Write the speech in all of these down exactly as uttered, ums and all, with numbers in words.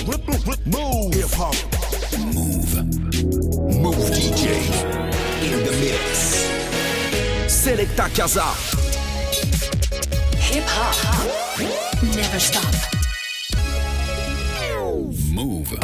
Move. Hip hop. Move. Move D J. In the mix. Selecta Casa. Hip hop. Never stop. Move.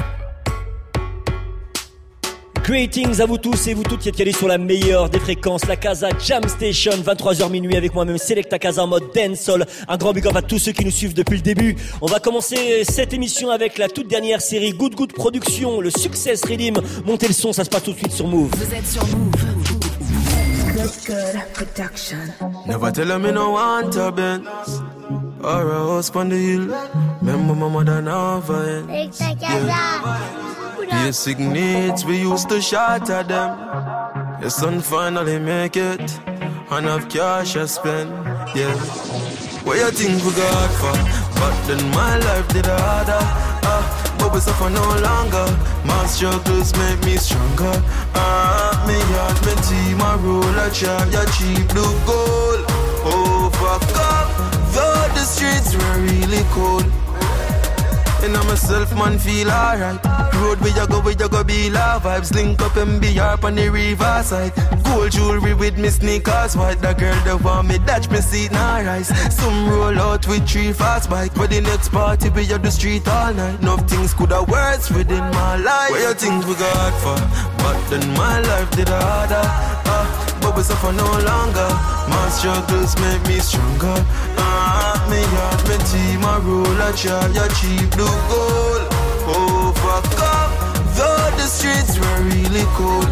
Greetings à vous tous et vous toutes qui êtes calés sur la meilleure des fréquences, la Casa Jam Station, vingt-trois heures minuit avec moi-même Selecta Casa en mode dancehall. Un grand big up à tous ceux qui nous suivent depuis le début. On va commencer cette émission avec la toute dernière série Good Good Production, le Success Redeem. Montez le son, ça se passe tout de suite sur Move. Vous êtes sur Move. Good Good Production. Never tell them me no want a Benz or a house on the hill. Remember my mother never ends. Yeah. Basic needs, we used to shatter them. Your son finally make it, and have cash I spend, yeah. What you think we got for? But then my life did harder, ah, but we suffer no longer. My struggles make me stronger, ah, me heart, me team, I roll a chart, ya cheap blue gold. Overcome, though the streets were really cold. And I myself, man, feel alright. Road where you go, where you go, be love vibes. Link up and be up on the riverside. Gold jewelry with me sneakers white. The girl that want me, dash me seat now rise. Some roll out with three fast bike. For the next party, we up the street all night. Enough things could have worse within my life. What you think we got for? But then my life did harder, ah, but we suffer no longer. My struggles make me stronger, ah, me heart, me team, I roll a chart, ya cheap blue gold. Overcome, though the streets were really cold.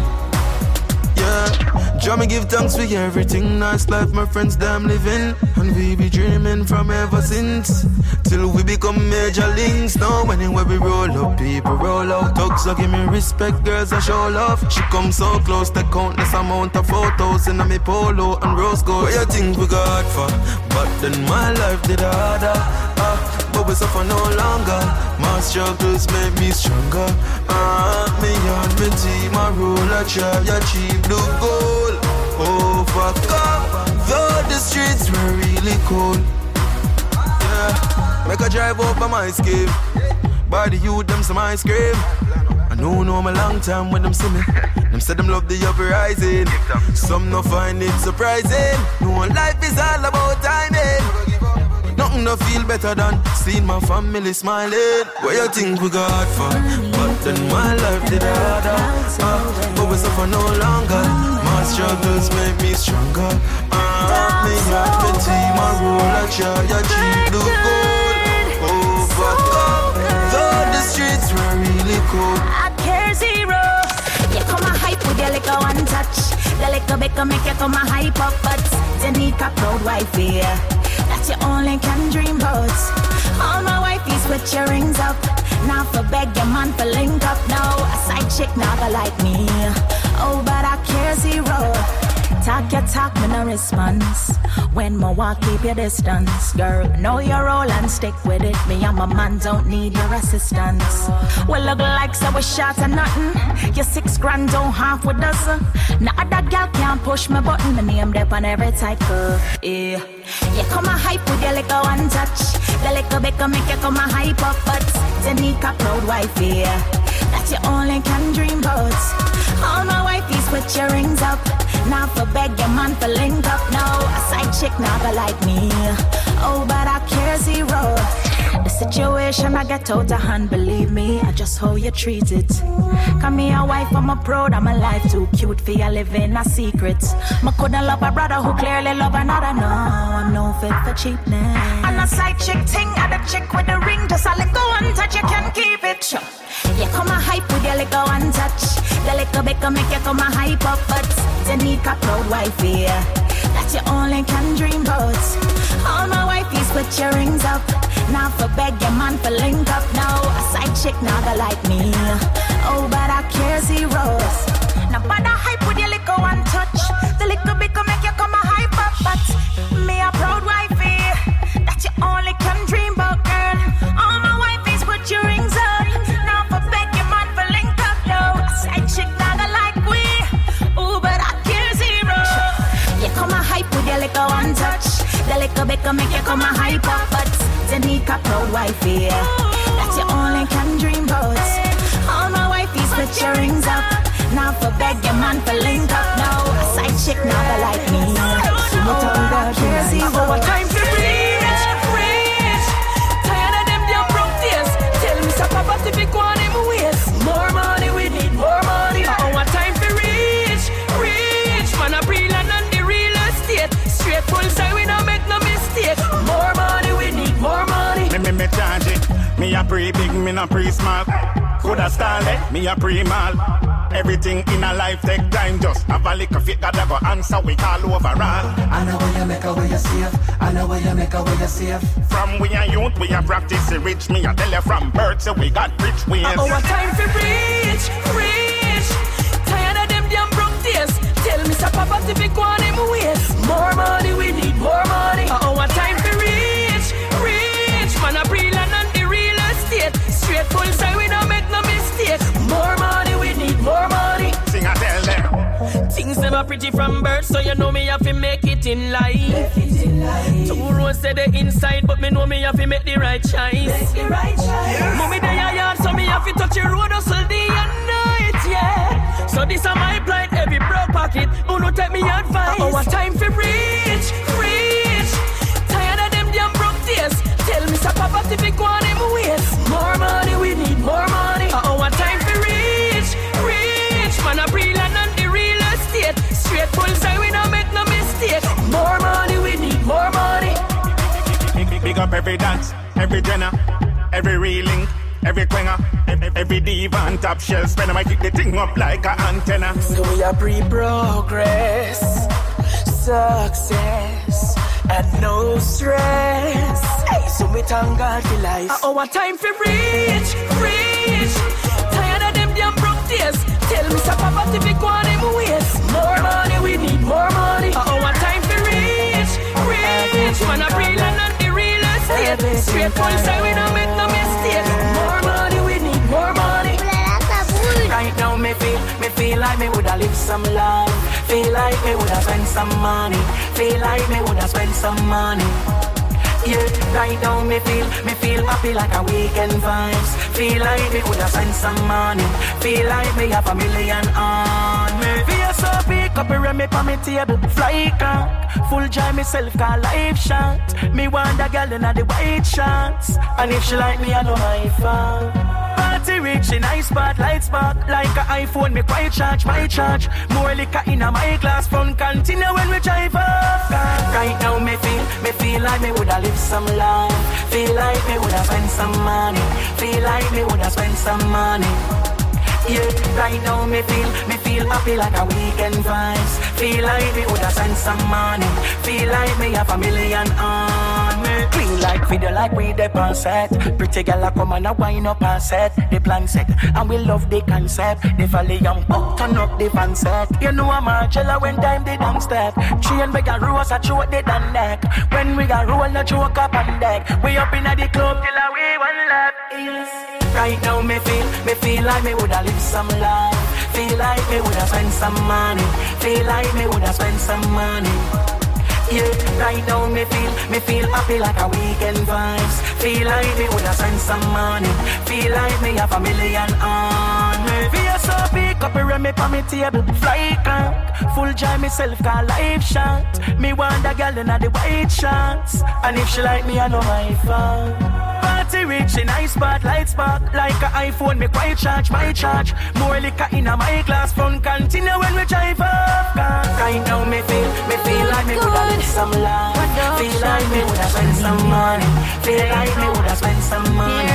Yeah, Jah me give thanks for everything. Nice life my friends them living, and we be dreaming from ever since, till we become major links. Now anywhere we roll up, people roll out. Thugs so give me respect, girls I show love. She come so close, the countless amount of photos in a me polo and rose gold. What you think we got for? But then my life did harder, ah, but we suffer no longer. My struggles make me stronger, ah, me and me team, I roll a chart, ya cheap blue gold. Overcome, though the streets were really cold. Yeah, make a drive over my scheme. By the youth, them some ice cream. I know, know I'm a long time when them see me. Them say them love the uprising. Some no find it surprising. No life is all about timing. Nothing no feel better than seeing my family smiling. What you think we got for? But then my life did harder, ah, but we suffer no longer. My struggles make me stronger, ah, me heart, me team, I roll a chart, ya cheap blue gold. Overcome, though the streets were really cold. I care zero. You come a hype with your little one touch. The little bit can make you come a hype up, but you need a proud wife here. That you only can dream about. All my wifeys with your rings up. Now for beg your man for link up. No, a side chick never like me. Oh, but I care zero. Talk your talk, me no response. When my walk, keep your distance. Girl, know your role and stick with it. Me and my man don't need your assistance. Well, look like so we shot or nothing. Your six grand don't half with us. Now other gal can't push my button. My name there on every type. Yeah. You come a hype with your little one touch. The little bit can make you come a hype up, but you need a proud wife here. That you only can dream about. All my wifeys put your rings up. Now for beg your man for link up. No, a side chick never like me. Oh, but I care zero. The situation I get out of hand, believe me, I just how you treat it. Come me a wife, I'm a proud, I'm alive. Too cute for you living a secret. I couldn't love a brother who clearly love another. No, I'm no fit for cheapness. And a side chick thing, and a chick with the ring. Just a little one touch, you can keep it. Sure. You come a hype with your little one touch. The little bit can make you come a hype up, but you need a proud wife here. That you only can dream about. All my wifeys put your rings up. Now for beg your man for link up. Now a side chick never like me. Oh, but I care zero. Now but I hype with your little one touch. The little bit can make you come a hype up, but me a proud wife here. That you only can dream about, girl. All my wifeys put your rings up. Now for beg your man for link up. No, a side chick never like we. Oh, but I care zero. You come a hype with your little one touch. The little bit can make you come a hype up, but you need a proud wife here. That you only can dream man for link up now. A side chick now like me. So much on God, can't see what time for rich, rich. Tired of them damn broke days. Tell me some papa to be going him ways. More money, we need more money. Oh, what time for rich, rich. Man a real and on the real estate. Straight full side, we don't make no mistake. More money, we need more money. Me me me charge it. Me a pre-big, me no pre-small. Coulda style it, me a pre-mal. Everything in a life take time. Just have a lick of it, gotta go answer we all overall. I know where you make a way you safe. I know where you make a way you safe. From we are youth, we are practice rich. Me a tell you from birth, so we got rich ways. Oh, what time for rich, rich. Tired of them damn broke days. Tell me some papa to be going him ways. More money, we need more money. Oh, what time for rich, rich. Man a real and on the real estate. Straight full side, we don't make no mistake. More money, we need more money. Sing I tell them. Things never pretty from birth, so you know me have to make it in life. Two roads say the inside, but me know me have to make the right choice. The right choice. Mommy they are yard, so me have to touch your road hustle day and night, yeah. So this is my plight, every broke pocket. Who no take me advice? Oh, what time for rich, rich. Tired of them damn broke days. Tell me some papa to be going him ways. More money, we need more money. Oh, what time for rich, rich. Man a real and on the real estate. Straight full side, we don't make no mistake. More money, we need more money. Big, big up every dance, every dinner, every reeling, every quinger, every, every diva and top shelf. Spend I kick the thing up like an antenna. So we are pre-progress, success, and no stress. Hey, so me thank God for life. Uh, oh, what time for rich, rich. Tired of them damn broke days. Tell me some papa to be going him ways. More money, we need more money. Uh, oh, what time for rich, rich. Man a real and on the real estate. Straight full side, we don't make no mistake. More money, we need more money. Right now me feel, me feel like me woulda live some life. Feel like me woulda spend some money. Feel like me woulda spend some money. Yeah, right now me feel, me feel happy like a weekend vibes. Feel like me woulda spend some money. Feel like me have a million on me. Feel so big, up a me on me table. Fly cock, full joy myself call life shot. Me want a girl in a the white shots. And if she like me, I know my fan. Party rich in ice spot, light spark. Like a iPhone, me quite charge, my charge. More liquor in a my glass, front continue when we drive up. Right now me feel, me feel like me woulda live some life. Feel like me woulda spend some money. Feel like me woulda spend some money. Yeah, right now me feel, me feel happy like a weekend vibes. Feel like me woulda spend some money. Feel like me have a million on me. Clean like video like we dey on set. Pretty girl a come and a wine up and set. The plan set, and we love the concept. The valley and pop, turn up the van set. You know I'm Marcella when time they don't step. Train we got rose a throat they done neck. When we got roll no choke up on deck. We up inna the club till a we one left. Yes. Right now me feel, me feel like me woulda live some life. Feel like me woulda spend some money. Feel like me woulda spend some money. Yeah, right now me feel, me feel happy like a weekend vibes. Feel like me woulda spend some money. Feel like me have a million on me. Feel so big, up a me on me table. Fly cock, full joy myself call life shot. Me want a girl in a the white shots. And if she like me, I know my fan. Party rich in ice spot, light spark. Like a iPhone, me quite charge, my charge. More liquor in a my glass, front continue when we drive up. Right now me feel, me feel like me woulda live some life. Feel like me woulda spend some money. Feel like me woulda spend some money.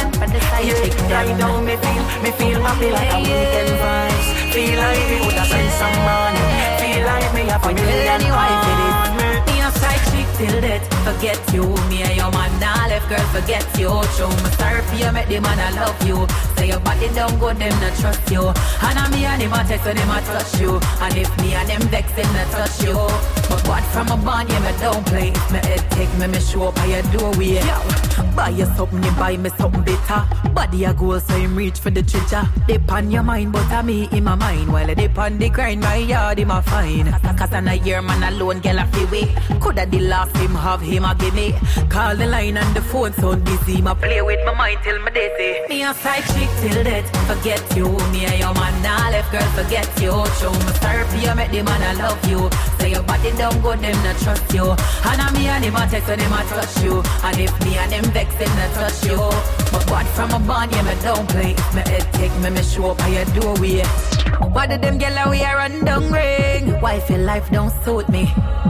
Yeah, right now me feel, me feel happy like a weekend vibes. Feel like me woulda spend some money. Feel like me have a million on me. Side chick till death, forget you. Me and your man now left, girl, forget you. Show me sorry for you, make the man I love you. Say your body don't go, them not trust you. And I me and them a text, so them a touch you. And if me and them vex, them not touch you. But what from a bond, yeah, me don't play. If me head take me, me show up by your doorway. Yo, buy you something, you buy me something better. Body a goal, so him reach for the treasure. Dip on your mind, but I me in my mind. While I dip on the grind, my yard in my fine. Cause I'm a year man alone, girl a free way. Coulda the last him have him a gimme. Call the line and the phone sound busy. Ma play with my mind till my daisy. Me a side chick till death, forget you. Me and your man now left, girl, forget you. Show me serve you, make the man I love you. Say your body don't go, them not trust you. And I me and him a text when him a touch you. And if me and them vex, them not touch you. But what from a bond, yeah, me don't play. If me head take me, me show up by your doorway. Why did them get away run down ring? Why feel life don't suit me?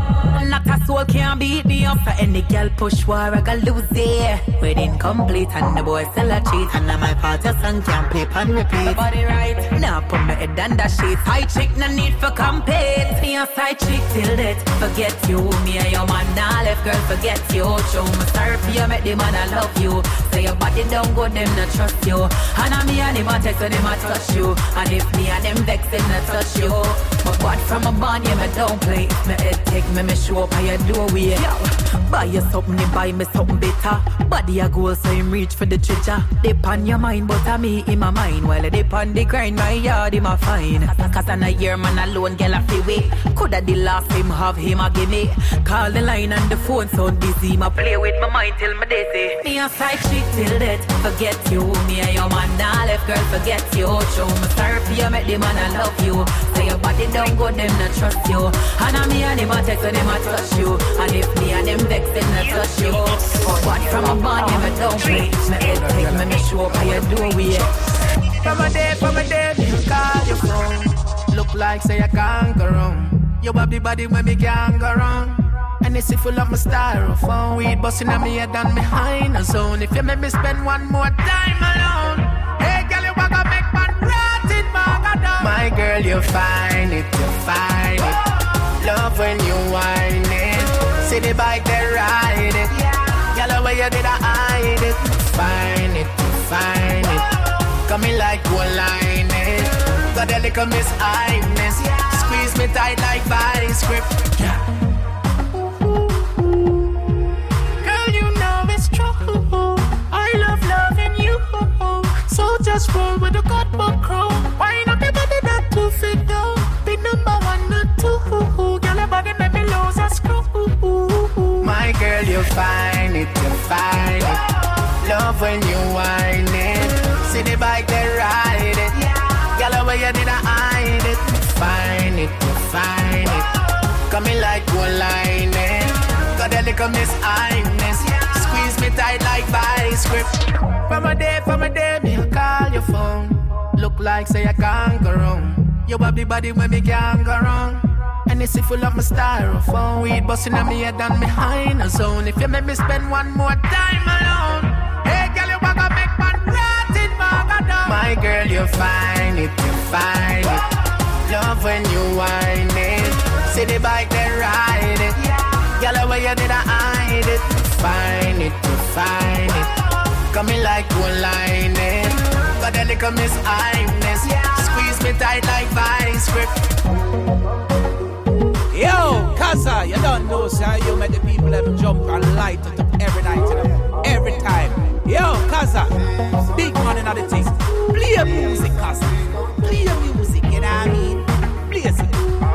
Not a soul can beat me up. For any girl push war, I got lose it. Wedding complete and the boy still a cheat. And now my part of song can play and repeat. Body right, now put my head on the sheet. Side chick, no need for compete. Me a side chick till death, forget you. Me and your man now left, girl, forget you. Show me serve you, make the man I love you. Say your body don't go, them not trust you. And I me and him a text when him a touch you. And if me and them vex, them not touch you. But what from a bond, yeah, me don't play. If me head take me, me show up by your doorway. Yo, buy you something, you buy me something better. Body a goal, so him reach for the treasure. Dip on your mind, but I me in my mind. While I dip on the grind, my yard in my fine. Cause on a year man alone, girl a fi wait. Coulda the last him have him a gimme. Call the line and the phone sound busy. Ma play with my mind till my daisy. Me a side chick till death, forget you. Me and your man now left, girl, forget you. Show me serve you, make the man I love you. Say your body don't go, them not trust you. And I me and him a text when him a touch you. And if me and them vex, them not touch you. But what from a bond, yeah, me don't play. Me head take me, me show up by your doorway. From a day, from a day, me call your phone. Look like say I can't go wrong. You have the body when me can't go wrong. And it's full of my styrofoam. Weed busting on me head and me high in a zone. If you make me spend one more time alone. Hey girl, you wanna make man rot in my My girl, you find it, you find it. Love when you whine it. See the bike, they ride it. Girl, where you did I hide it. Find it, you find it. Coming like one line it. Got a little miss highness. Squeeze me tight like vice grip. Yeah. Girl, you know it's true. I love loving you. So just roll with the God book crew. Wine up your body, not too fit though. Be number one, not two. Girl, your body make me lose a screw. My girl, you find it, you find it. Love when you whine it. See the bike, they ride it. Girl, where you did I hide it. Find it, you find it. Coming like one line it. Got a little miss highness. Squeeze me tight like vice grip. From a day, from a day, me call your phone. Look like say I can't go wrong. You have the body when me can't go wrong. And it's full of my styrofoam. Weed busting on me head and me high in a zone. If you make me spend one more time alone. Hey girl, you wanna make man rot in my My girl, you find it, you find it. Love when you whine it. See the bike, they ride it. Girl, where you did I hide it. Find it, you find it. Coming like one line it. Got a little miss highness. Squeeze me tight like vice grip. Yo, Kaza, you don't know, sir. You make the people them jump and light it up every night, you know, every time. Yo, Kaza, big man in the thing. Play music, Kaza. Play music, you know what I mean? Play it.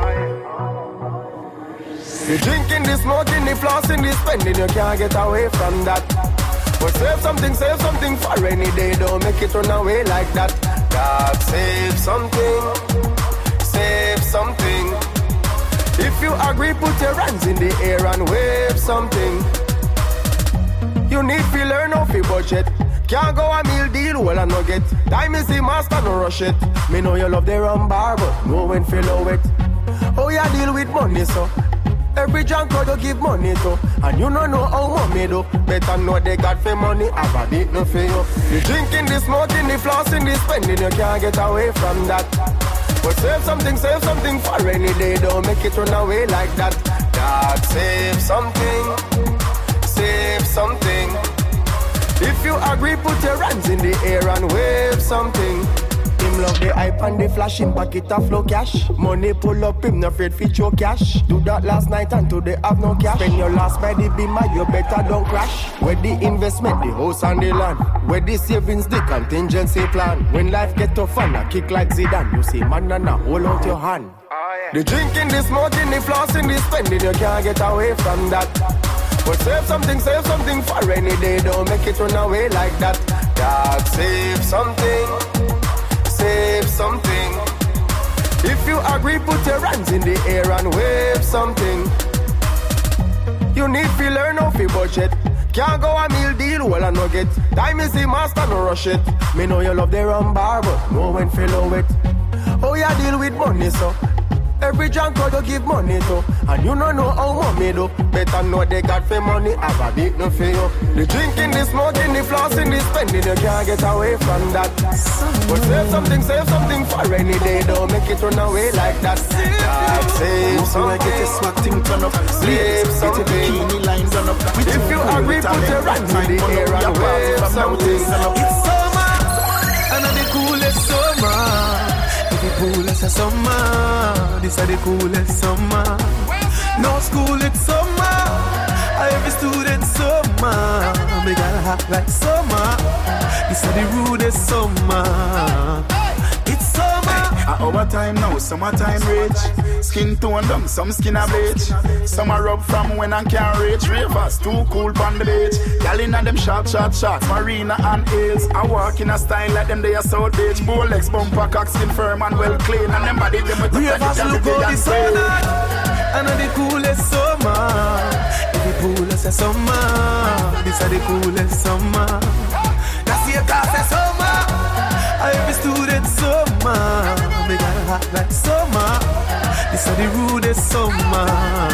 You drinking, the smoking, the flossing, the spending, you can't get away from that. But save something, save something for rainy day. Don't make it run away like that. God, save something, save something. If you agree, put your hands in the air and wave something. You need to learn how to budget. Can't go a meal deal, well I no get. Time is the master, no rush it. Me know you love the rum bar, but know when feel low it. How you deal with money, so? Every junk you give money to. And you don't know how money do. Better know they got for money, have a bit no for you. The drinking, the smoking, the flossing, the spending, you can't get away from that. But save something, save something for rainy day. Don't make it run away like that. God, save something, save something. If you agree, put your hands in the air and wave something. Him love the hype and the flash, him pocket a flow cash. Money pull up, him no afraid fit your cash. Do that last night and today have no cash. Spend your last by the beamer, you better don't crash. Where the investment, the house and the land. Where the savings, the contingency plan. When life get tough and a kick like Zidane, you say man and a hold out your hand. Oh, yeah. The drinking, the smoking, the flossing, the spending, you can't get away from that. But save something, save something for rainy day. Don't make it run away like that. Dog, save something, save something. If you agree, put your hands in the air and wave something. You need to learn how to budget. Can't go a meal deal, well I no get. Time is the master, no rush it. Me know you love the rum bar, but no one follow it. Oh, you deal with money, so every junk code you give money to. And you don't know how money do. Better know they got for money, have a big no for you. The drinking, the smoking, the flossing, the spending, you can't get away from that. But save something, save something for rainy day. Don't make it run away like that. God, save something. Get your swag thing turn up. Save something. Get your bikini line done up. If you agree, put your hands in the air and wave something. It's summer, and the coolest summer. The coolest summer, this is the coolest summer. No school, it's summer. Every student summer. We got hot like summer. This is the rudest summer. It's summer. At our time now, summertime rage. Skin tone down, some skin a bleach. Summer rub from when I can't reach. Ravers too cool on the beach. Y'all in them short, short, short. Marina and Hills. I walk in a style like them they are South Beach. Bolex, bumper, cock, skin firm and well clean. And them body them with the Ravers look how the sun and the coolest summer. The coolest summer. This is the coolest summer. That's your class summer. Every student summer. We got hot like summer. This is the rudest summer.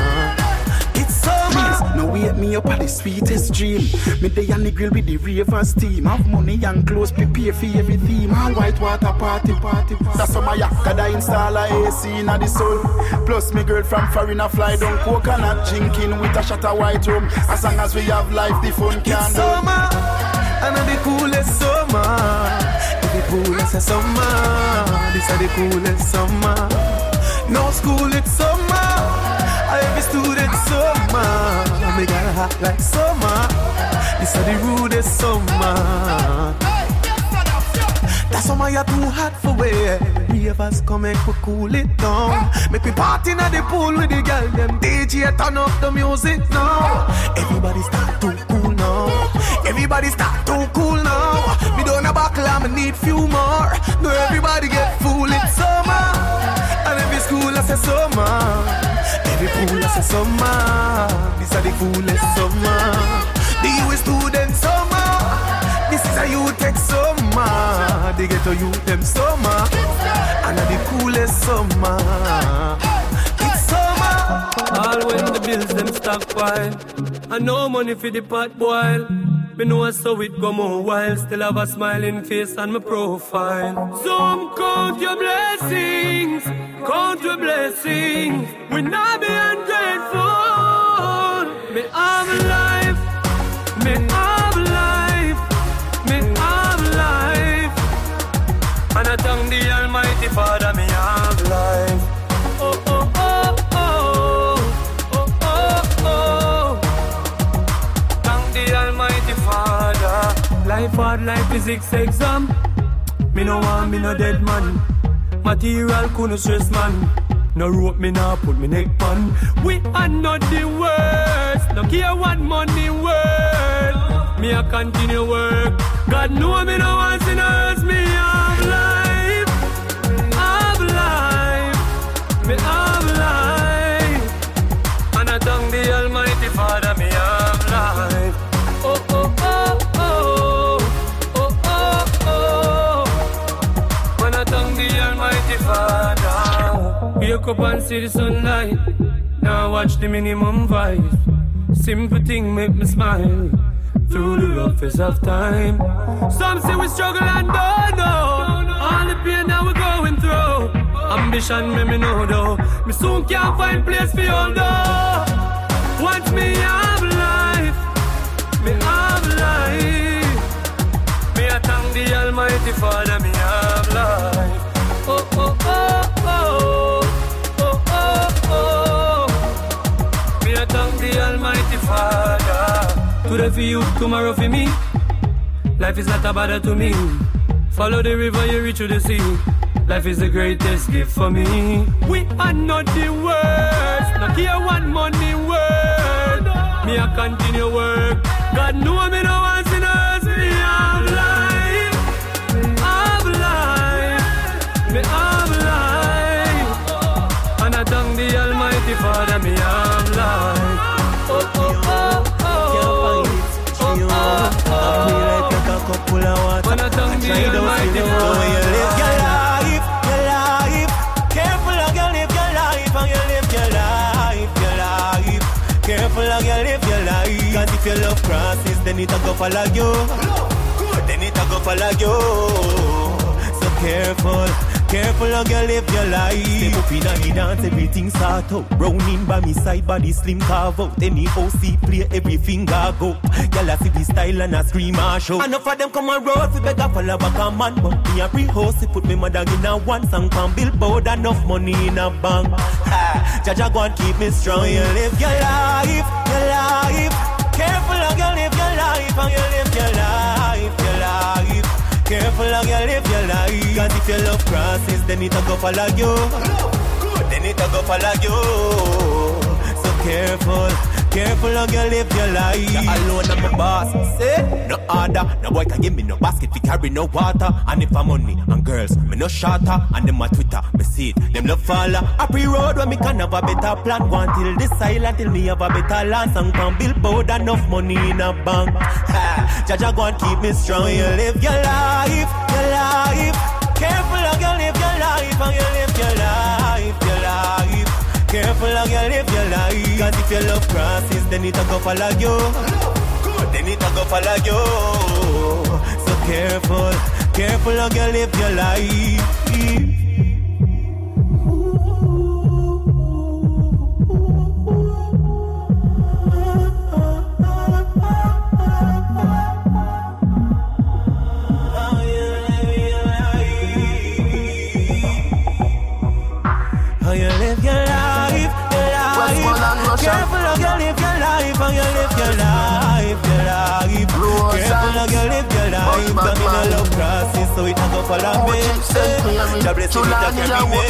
It's summer. No wake me up at the sweetest dream. Me day on the grill with the ravers team. Have money and clothes prepare for every theme. And white water party, party, party. That's my yakada install a A C in the soul. Plus me girl from foreign a fly down coconut drinking with a shot of white rum. As long as we have life, the fun can It's summer, and the coolest summer. The coolest summer. This is the coolest summer. No school, it's summer. Every student summer. We got hot like summer. This is the rudest summer. That summer you're too hot for wear. Ravers come and we cool it down. Make we party in the pool with the girl. Them D J turn up the music now. Everybody start to cool now. Everybody start to cool now. Me don't a buckle, I need few more. No, everybody get full, it's summer. And every school I say summer. Every pool I say summer. This is the coolest summer. The U S student summer. This is a youth tech summer. They get to youth them summer. And the coolest summer. It's summer. All when the bills them stockpile. And no money for the pot boil. Me know so it go more while. Still have a smiling face on my profile. Some count your blessings. Count your blessings. We not be ungrateful. Me have life. Me have life. Me have life. And I thank the Almighty Father me have life. Oh, oh, oh, oh. Oh, oh, oh. Thank the Almighty Father. Life hard like physics exam. Me no want me no dead man. Material couldn't stress man. No rope me now put me neck on. We are not the worst. No care what money worth. Me a continue work. God know me no want sinners. Me have life. Have life. Me have life. And I thank the Almighty Father. Me have life. Oh oh oh oh. Oh oh oh. And I thank the Almighty Father. Wake up and see the sunlight. Now watch the minimum vibe. Simple thing make me smile. Through the roughest of time. Some say we struggle and don't know all the pain that we're going through. Ambition me me know though. Me soon can't find place for you though. Once me have life. Me have life. Me I thank the Almighty Father. Me have life. Oh oh oh oh. Oh oh oh. Me I thank the Almighty Father. Today for you, tomorrow for me. Life is not a bother to me. Follow the river, you reach to the sea. Life is the greatest gift for me. We are not the worst. No care what money worth. me a continue work. God know me no want sinners, me have life, have life, me have life. And I thank the Almighty Father, me have life. Oh, oh, oh, oh, oh, oh, oh, oh. I feel like a cup full of water. And I thank the Almighty Father. Father. You live your life, your life. Careful how you live your life, and you live your life, your life. Careful how you live your life. Cause if you love crosses, then it a go follow you. Then it a go follow you. So careful, careful how you live your life. Step up in the dance, everything start out. Browning by me side, body slim carve out. Any O C play, every finger go. Y'all see the style and a scream and show. Enough of them come and roll, fi beg a follow back a man. But me a pre-host, put me mother in a one song. Pan billboard, enough money in a bank. Ha, Jaja go and keep me strong. You live your life, your life. Careful how you live your life, and you live your life, your life. Careful how you live your life. Cause if you love crosses, then it a go follow you. Then it a go follow you. So careful, careful how you live your life. You're alone, I'm a boss. Say, no order. No boy can give me no basket, we carry no water. And if I'm money and girls, me no shatter. And them a Twitter, me see it, them love follow. A pre-road when me can have a better plan. Go until this silent, till me have a better land. Sang pan billboard, enough money in a bank. Ha, Jaja go and keep me strong. You live your life, your life. Careful how you live your life, and you live your life, your life. Careful how you live your life. Cause if you love crosses, then it a go follow you. Then it a go follow you. So careful, careful how you live your life. How you live your life, your life. Careful how you live your life, how you live your life, your life. Careful how you live your life. Cause me no love crosses, so it a go follow me. God bless you, it a carry me.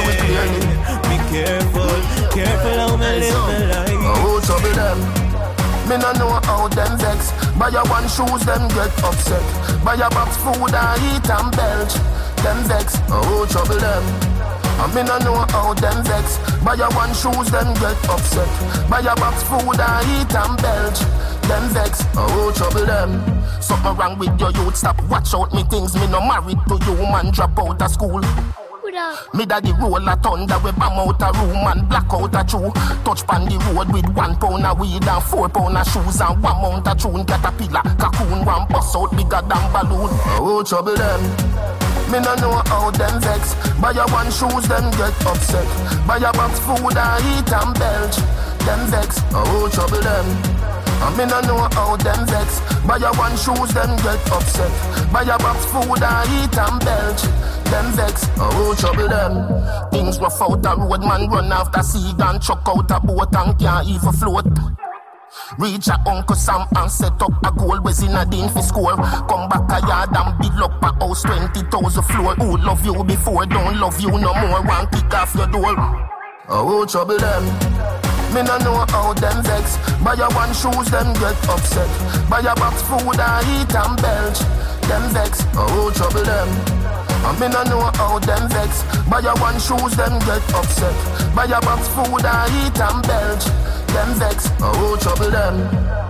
Be careful, careful how me live my life. Oh, trouble them. Me no know how them vex. Buy a one shoes, them get upset. Buy a box food and eat and belch. Them vex. Oh, trouble them. And me no know how them vex. Buy a one shoes, them get upset. Buy a box food and eat and belch. Them vex, oh trouble them. Something wrong with your youth, stop watch out me things. Me no married to you, man, drop out of school. Me daddy roll a thunder, we bam out a room and black out a chew. Touch pan the road with one pound of weed and four pound of shoes and one mount of tune. Caterpillar, cocoon, one bust out bigger than balloon. Oh trouble them. Me no know how them vex. Buy a one shoes, them get upset. Buy a box food and eat and belch. Them vex, oh trouble them. And me no know how them vex. Buy a one shoes, them get upset. Buy a box food and eat and belch. Them vex, oh trouble them. Things rough out a road, man run after sea and chuck out a boat and can't even float. Reach a Uncle Sam and set up a goal. Was in a din for score. Come back a yard and build up a house twenty thousand floor. Who love you before, don't love you no more. One kick off your door. Oh trouble them. Me no know how them vex. Buy a one shoes, them get upset. Buy a box food and eat and belch. Them vex, oh trouble them. And me no know how them vex. Buy a one shoes, them get upset. Buy a box food and eat and belch. Them vex, oh trouble them.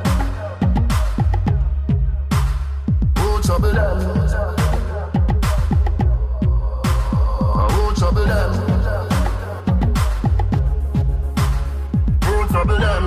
Oh trouble them. Oh trouble them. Oh trouble them.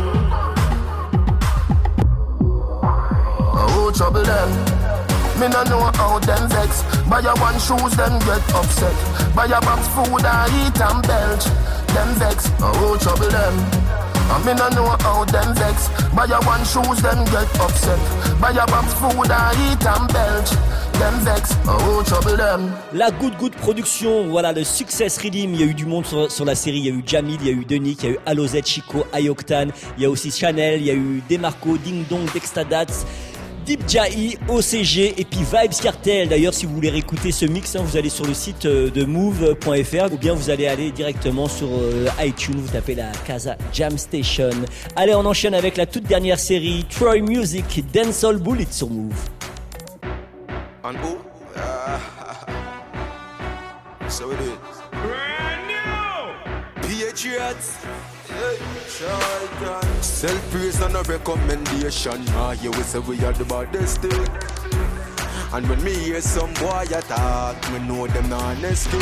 Oh trouble them. Me no know how them vex. Buy a one shoes, them get upset. Buy a box food and eat and belch. Them vex, oh trouble them. And me no know how them vex. Buy a one shoes, them get upset. Buy a box food and eat and belch. Them vex, oh trouble them. La Good Good Production, voilà le Success Rhythm. Il y a eu du monde sur, sur la série. Il y a eu Jamil, il y a eu Denik, il y a eu Alozet, Chico, Ayoktan. Il y a aussi Chanel, il y a eu Demarco, Ding Dong, Dextadats. Deep Jai, O C G et puis Vibes Cartel. D'ailleurs, si vous voulez réécouter ce mix, hein, vous allez sur le site de move point f r ou bien vous allez aller directement sur euh, iTunes, vous tapez la Casa Jam Station. Allez, on enchaîne avec la toute dernière série, Troy Music, Dancehall Bullet sur Move. And who? Uh, so it is. Brand new! Patriots! Hey, Charlton. Self-praise and a recommendation. Ah, yeah, we say we are the baddest thing. And when me hear some boy attack, me know them not escape.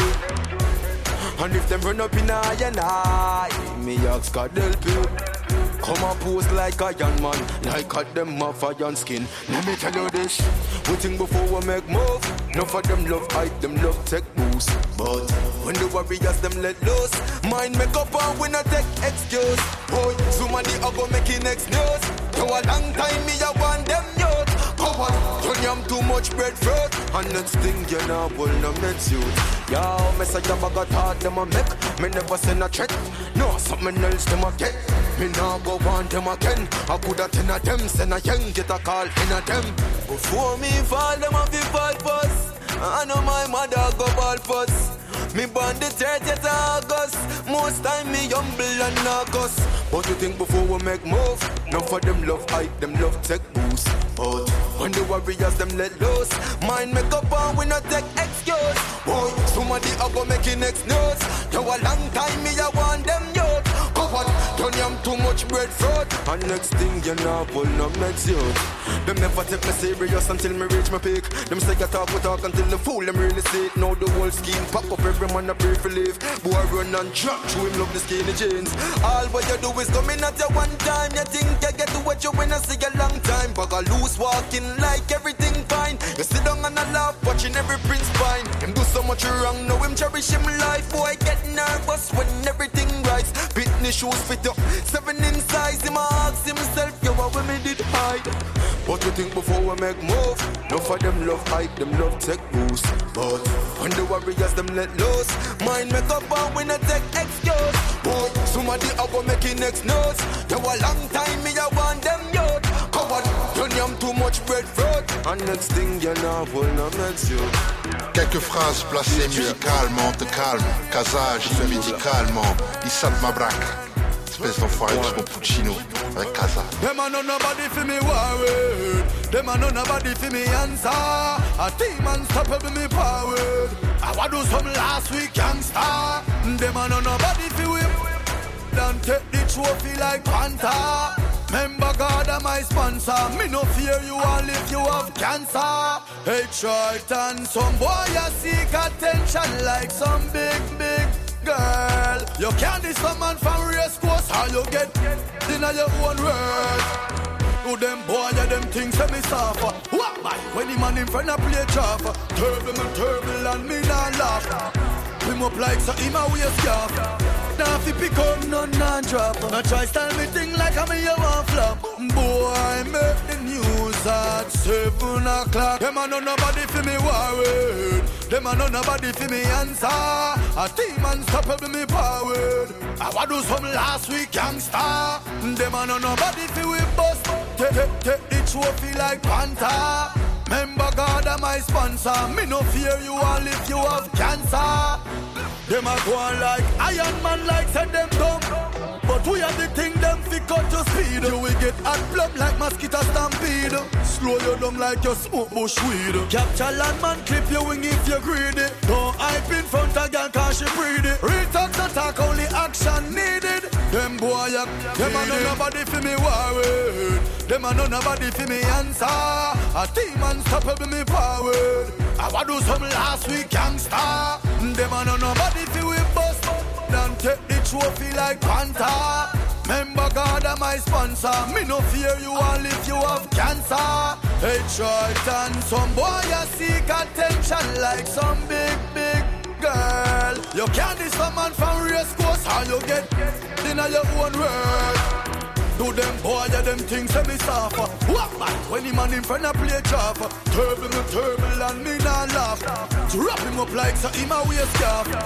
And if them run up in eye and eye, me ask God help you. Come and pose like a young man, like a them have a young skin. Let me tell you this, we think before we make move. None of them love hype, them love take boost. But when the warriors them let loose, mind make up and we not take excuse. Boy, somebody a go making next news. To a long time me a want them youth. Come on, don't yam too much breadfruit. And next thing you know, will no next youth. Yo, message a bag of thought them a make. Me never send a threat. No, something else them a get. Me nah go want them again. I coulda ten of them, send a young get a call ten of them. Before me fall, them a fi fall first. I know my mother go ball first. Me born the thirtieth of August. Most time me humble and narcos. But you think before we make move? None for them love hype, them love take boost. But when the warriors them let loose, mind make up and we not take excuse. Boy, somebody a go making next news. Yo, a long time me a want them youth. Come on, don't yam too much breadfruit. And next thing you know, pull no next youth. Them never take me serious until me reach my peak. Them say I talk, we talk until the fool them really see it. Now the whole scheme pop up, every man a pray for live. Boy run and drop, show him love the skinny jeans. All what you do is come in at you one time. You think you get to what you wanna see a long time. But I loose walking like everything fine. You sit down and I laugh, watching every prince fine. Him do so much wrong, now him cherish him life. Boy get nervous when everything rights. Pitney shoes fit up, seven in size. Him ask himself, yo, what when me did hide. But you think before we make move? None for them love hype, them love take boost. But when the warriors them let loose, mind make up and we not take excuse. Boy, somebody a go making next news. Yo, a long time me a want them youth. Come on, you yam too much breadfruit. And next thing you know, pull no next you. Quelques phrases placées musicalement, te calme. Casa agit médicalement. Issa de Mabrak. Espèce d'enfoiré de son Puccino avec Casa. Them a no nobody fi me worried. Them a no nobody fi me answer. A team unstoppable me powered. I wa do some last week gangsta. Them a no nobody fi whip. Don't take the trophy like Panther. Remember God am my sponsor. Me no fear you all if you have cancer. Hey Charlton, some boy a seek attention like some big big girl. You can't diss some man from race course. How you get in your own world. To them boy, yeah, them things that me suffer. What my? When the man in front of play chopper. Turble and turble and me not laugh. Him up like so him a waist scarf. Now if he pick up none and drop. Now try style me thing like I'm a you want flop. Boy, make the news at seven o'clock. Them a no nobody fi me worried. Them a no nobody fi me answer. A team unstoppable me powered. I wa do some last week gangsta. Them a no nobody fi we bust. Take, take, take the trophy like Panther. Remember God am my sponsor. Me no fear you all if you have cancer. Them a go on like Iron Man like send them dumb. But we have the thing them fi cut your speed. You will get hot plumb like mosquito stampede. Slow you down like your smoke bush weed. Capture landman, clip your wing if you're greedy. Don't hype in front of girl cause she breedy. Real talk attack, only action needed. Them boy, yeah, them a no nobody fi me worried. Them a no nobody fi me answer. A team unstoppable me powered. I wa do some last week gangsta. Them a no nobody fi we bust. Don't take the trophy like Panther. Remember God am my sponsor. Me no fear you all if you have cancer. Hey Charlton, some boy a seek attention like some big big girl. You can't diss some man from race course. How you get in your own world. Do them boy, yeah, them things that me suffer. What man? When the man in front of play chopper. Turble me, turble and me not laugh. Drop him up like so him a waist scarf.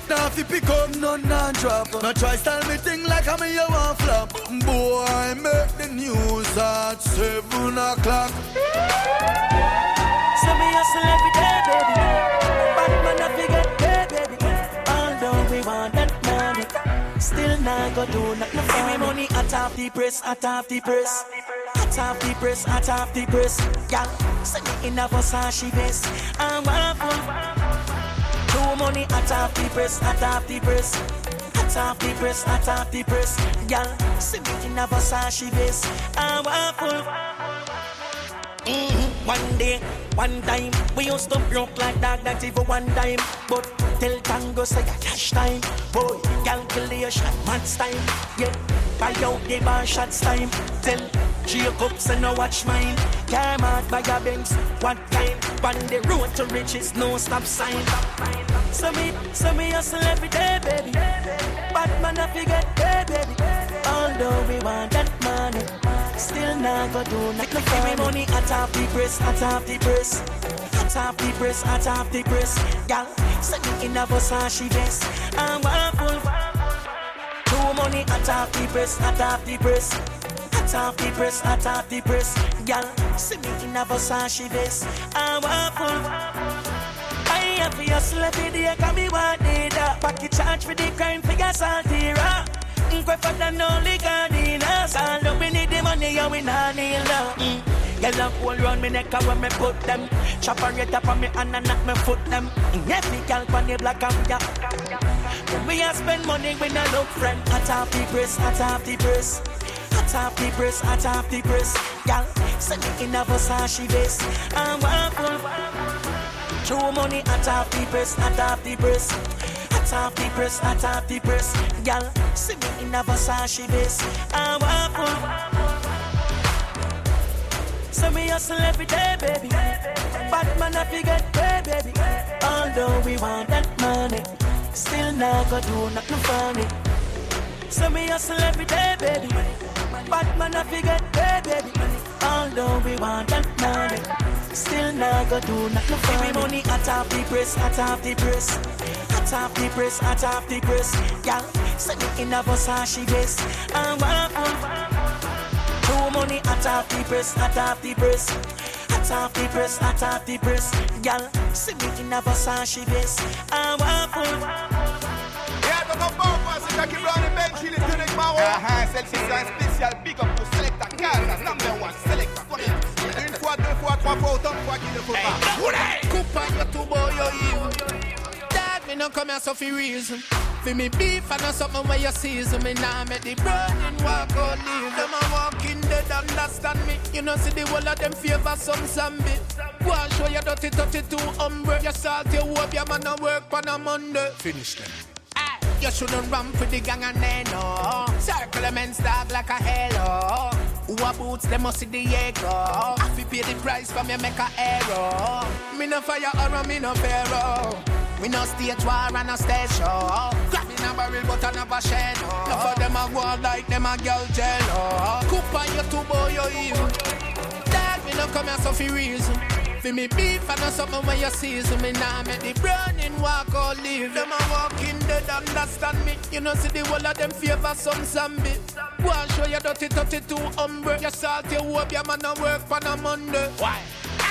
Now if you pick up, none non drop. Now try style me thing like I'm a you want flop. Boy, make the news at seven o'clock. So me hustle every day, baby. Batman I forget pay, baby. Although we want that money, still not go do nothing. Give me money at half the press, at half the press. At half the press, at half the press. Y'all, send me in a Versace vest. I'm waffle. True money at half the press, at half the press. At half the press, at half the press. Y'all, send me in a Versace vest. I'm waffle. Mm-hmm. One day, one time, we used to broke like dog that even one time. But tell Tango say a cash time. Boy, calculation, man's time. Yeah, buy out the bar shots time. Tell Jacobs and no watch mine. Came out by your banks, what time? On the road to riches, no stop sign. So me, so me hustle every day, baby. Batman I forget pay, baby. Although we want that money, still not go do nothing. Give me money at half the press, at half the press. At half the press, at half the press. Y'all, send me in a Versace vest. I'm waffle. True money at half the press, at half the press. At half the press, at half the press. Y'all, send me in a Versace vest. I'm waffle. I have to hustle every day, cause me want it. Pocket charge for the crime, for your saltira. Quicker than only gardeners. All up we need the money, yeah, we not need love. Mm. Yellow hold round me neck when me put them. Chopper right up on me hand and knock me foot them. Every girl on the black and yeah. When we a spend money, we no look friend. At half the press, at half the press. At half the press, at half the press. Y'all, send me in a Versace vest. I'm waffle. True money at half the press, at half the press. At half the press, at half the press. Y'all, see me in a Versace vest. I'm waffle. So me hustle every day, baby. Batman I forget pay, baby. Although we want that money, still not go do nothing funny. So me hustle every day, baby. Batman I forget pay, baby. Although we want that money, still not go do nothing funny. Give me money at half the press, at half the press. At half the press, at half the press. Y'all, send me in a Versace vest. I'm waffle. True money at half the press, at half the press. At half the press, at half the press. Y'all, send me in a Versace vest. I'm waffle. Yeah, donc on part pas, c'est Jackie Brown et Ben Chili, le Tunic Maro. Ah ah, celle-ci c'est un spécial big up pour Selecta Casa, number one, Selecta. Une fois, deux fois, trois fois, autant de fois qu'il ne faut pas. Coupe on your two boy, yo, you. Dad, me no come here so for reason. For me beef and something where you season. Me now make the burning walk out leave. Them a walking dead, understand me. You know see the whole of them favor some zombie. Go and show your dirty, dirty to umbre. You salt your hope, your man a work on a Monday. Finish them. You shouldn't run for the gang and they know. Circle them and start like a halo. Who a boots, they must see the ego. If you pay the price for me, make a arrow. Me no fire or me no pharaoh. We no stage war and no stage show. Grabbing a barrel but I never share no. Enough of them a go like them a girl jello. Coop on your two boy you evil. Dad, me no come here so for reason. For me beef and something when you season. Me now make the burning walk or leave. Them a walking dead, understand me. You know see the whole of them favor some zombie. Go and show your dirty, dirty to umbre. You salt your hope, your man a work on a Monday. Why?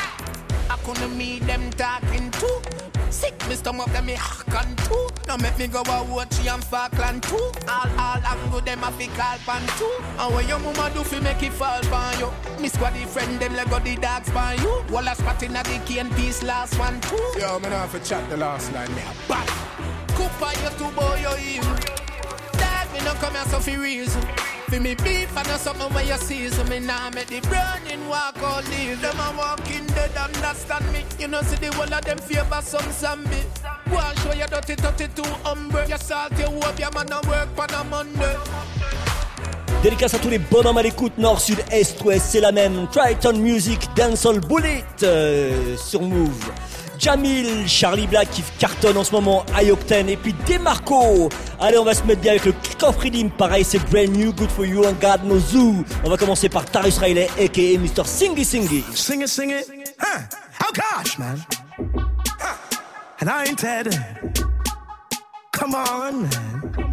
I couldn't meet them talking too. Sick me stomach them me hack on too. Now make me go a watch and Falkland too. All, all angle them a fi call pan too. And when your mama do fi make it fall pan you. Me squaddy friend them let go the dogs pan you. Wall a spot in a the key and piece last one too. Yo, me not have to chat the last line me a bad. Cooper you two boy you evil. Dad me no come here so fi reason. For me beef and something when you season. Me now make the burning walk or leave. Them a walking dead, understand me. You know see the whole of them favor some zombie. Go and show your dirty, dirty to umbre. You salt your hope, your man a work on a Monday. Dédicace à tous les bonhommes à l'écoute, nord, sud, est, ouest, c'est la même. Triton Music, Dancehall Bullet euh, sur Move. Jamil, Charlie Black qui cartonne en ce moment, Ioctane et puis Demarco. Allez, on va se mettre bien avec le kick-off rhythm. Pareil, c'est brand new, good for you, and God no zoo. On va commencer par Tarrus Riley, aka mister Singy Singy. Sing it, sing it. Huh. Oh gosh, man. Huh. And I ain't dead. Come on, man.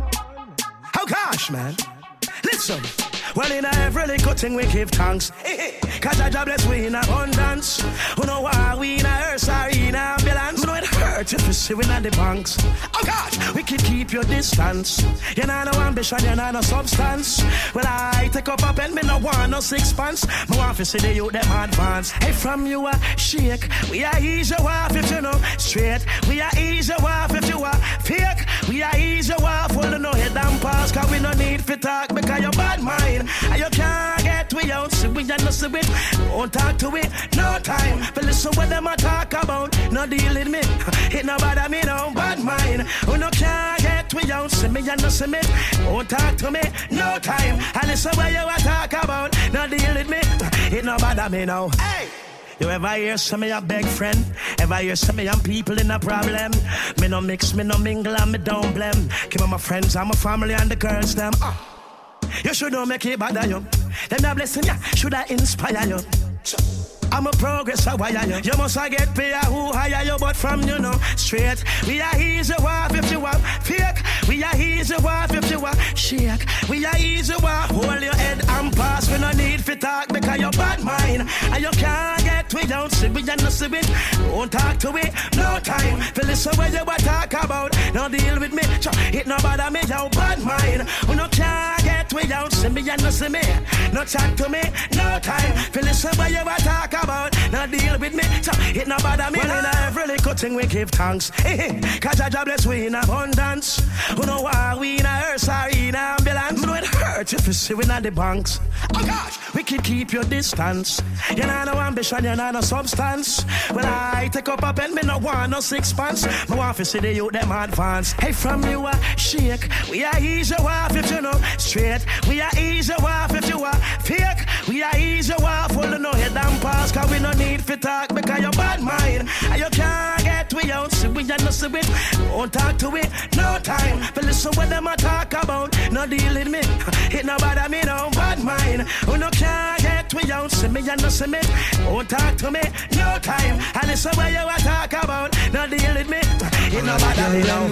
Oh gosh, man. Listen. Well, in every little thing we give thanks. Cause our job bless we in abundance. Who know why we in a earth or in a ambulance. Who know it hurts if we see we in the banks. Oh God, we can keep your distance. You know no ambition, you know no substance. Well, I take up a pen, me no want no sixpence. Me want to see the youth them advance. Hey, from you a shake, we are easy off if you know straight. We are easy off if you are fake. We are easy off, well, no head and pass. Cause we no need to talk because you're bad mind. And you can't get we out, see we and no see it. Don't talk to it, no time. But listen what them a talk about, no deal with me. It no bother me, no bad mind. Who no can't get we out, see me and no see it. Don't talk to me, no time. And listen what you a talk about, no deal with me. It no bother me, no. Hey! You ever hear some of your big friend? Ever hear some of your people in a problem? Me no mix, me no mingle and me don't blame. Keep on my friends and my family and the girls them. Uh. You should not make it bother you. Them that blessing you, should I inspire you? I'm a progress, I wire you. You must get paid who hire you, but from you know straight. We are easy walk if you want fake. We are easy walk if you want shake. We are easy walk, hold your head and pass. We no need to talk because you're bad mind. And you can't get we don't see we and no see it. Don't talk to it, no time. Feel listen what you a talk about. No deal with me, it no bother me, you bad mind. We no can't get we don't see me and no see me. No chat to me, no time. Feel listen what you a talk about. About, now deal with me, so it no bother me. Well, in every little thing we give thanks. Cause our job bless we in abundance. Who know why we in a earth or in a ambulance. Know it hurts if you see we in the banks. Oh gosh, we can keep your distance. You know no ambition, you know no substance. Well, I take up a pen, me no want no sixpence. Me want to see the youth them advance. Hey, from you a shake, we are easy off if you know straight. We are easy off if you are fake. We are easy off, well, no head and pass. Cause we no need to talk because you're bad mind. And you can't get we out, see we and no see it. Don't talk to it, no time. But listen what them a talk about, no deal with me. It no bother me, no bad mind. Who no can't get we out, see me and no see it. Don't talk to me, no time. And listen what you a talk about, no deal with me. It no bother me, no.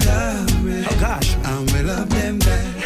Oh gosh. And we love them back.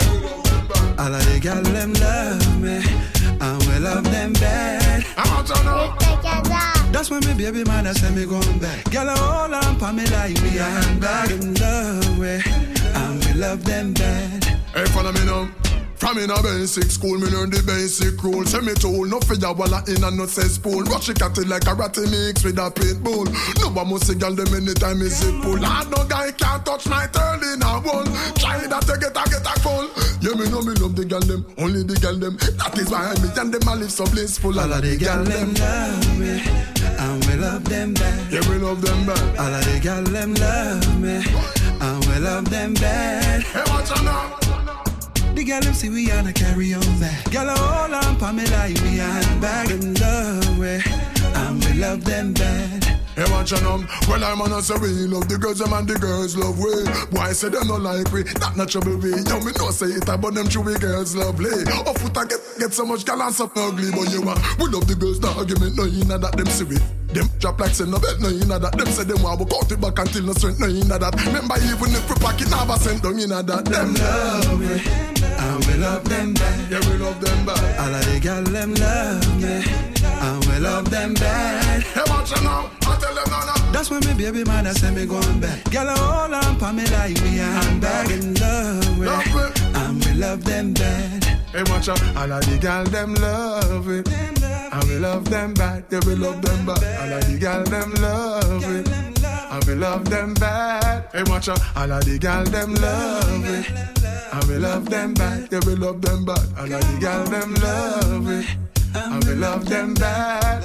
All of the girls them love me. And we love them bad. I'm out on now. That's when me baby man I say me going back. Girl, I hold on for me like me a handbag. Them love me, and we love them bad. Hey, follow me now. From in a basic school, me learn the basic rules. Say me told, no figure walla in and no cesspool. Rush it at it like a ratty mix with a pitbull. No one must see girl them anytime is zip pull. And no guy can't touch my turn in a wall. Try that to get a get a call. Yeah, me know me love the girl them, only the girl them. That is why me and them a live so blissful. All of the girl them love me, and we love them back. Yeah, we love them back. All of the girl them love me, and we love them bad. Hey, watch out now. The girl them see we and I carry on back. Girl, I hold on for me like me a handbag. Them love me, and we love them bad. Hey, watch out now. Well, I'm on a say we love the girls, them and the girls love we. Why say them not like we? That not trouble we. Yo, me no say it about them chewy girls lovely. Off foot I get, get so much gal and so ugly. But you are, we love the girls, no argument, no inna that them see we. Them drop like say no bet, no inna that. Them say them want to cut it back until no strength, no inna that. Remember even if we pack it, never send down inna that. Them love me, and we love them bad. Yeah, we love them bad. All of the girls them love me, and we love them bad. Hey, watch out now, I tell them now, now. That's when me baby man I say me going back. Girl, I hold on for me like me a handbag. Them love me, love it, and we love them bad. Hey, watch out, all of the girls them love it, and we love them bad. Yeah, we love them bad. All of the girls them love it, and we love them bad. Hey, watch out, all of the girls them love it, and we love them bad. Yeah, we love them bad. All of the girls them love it, and we love them bad.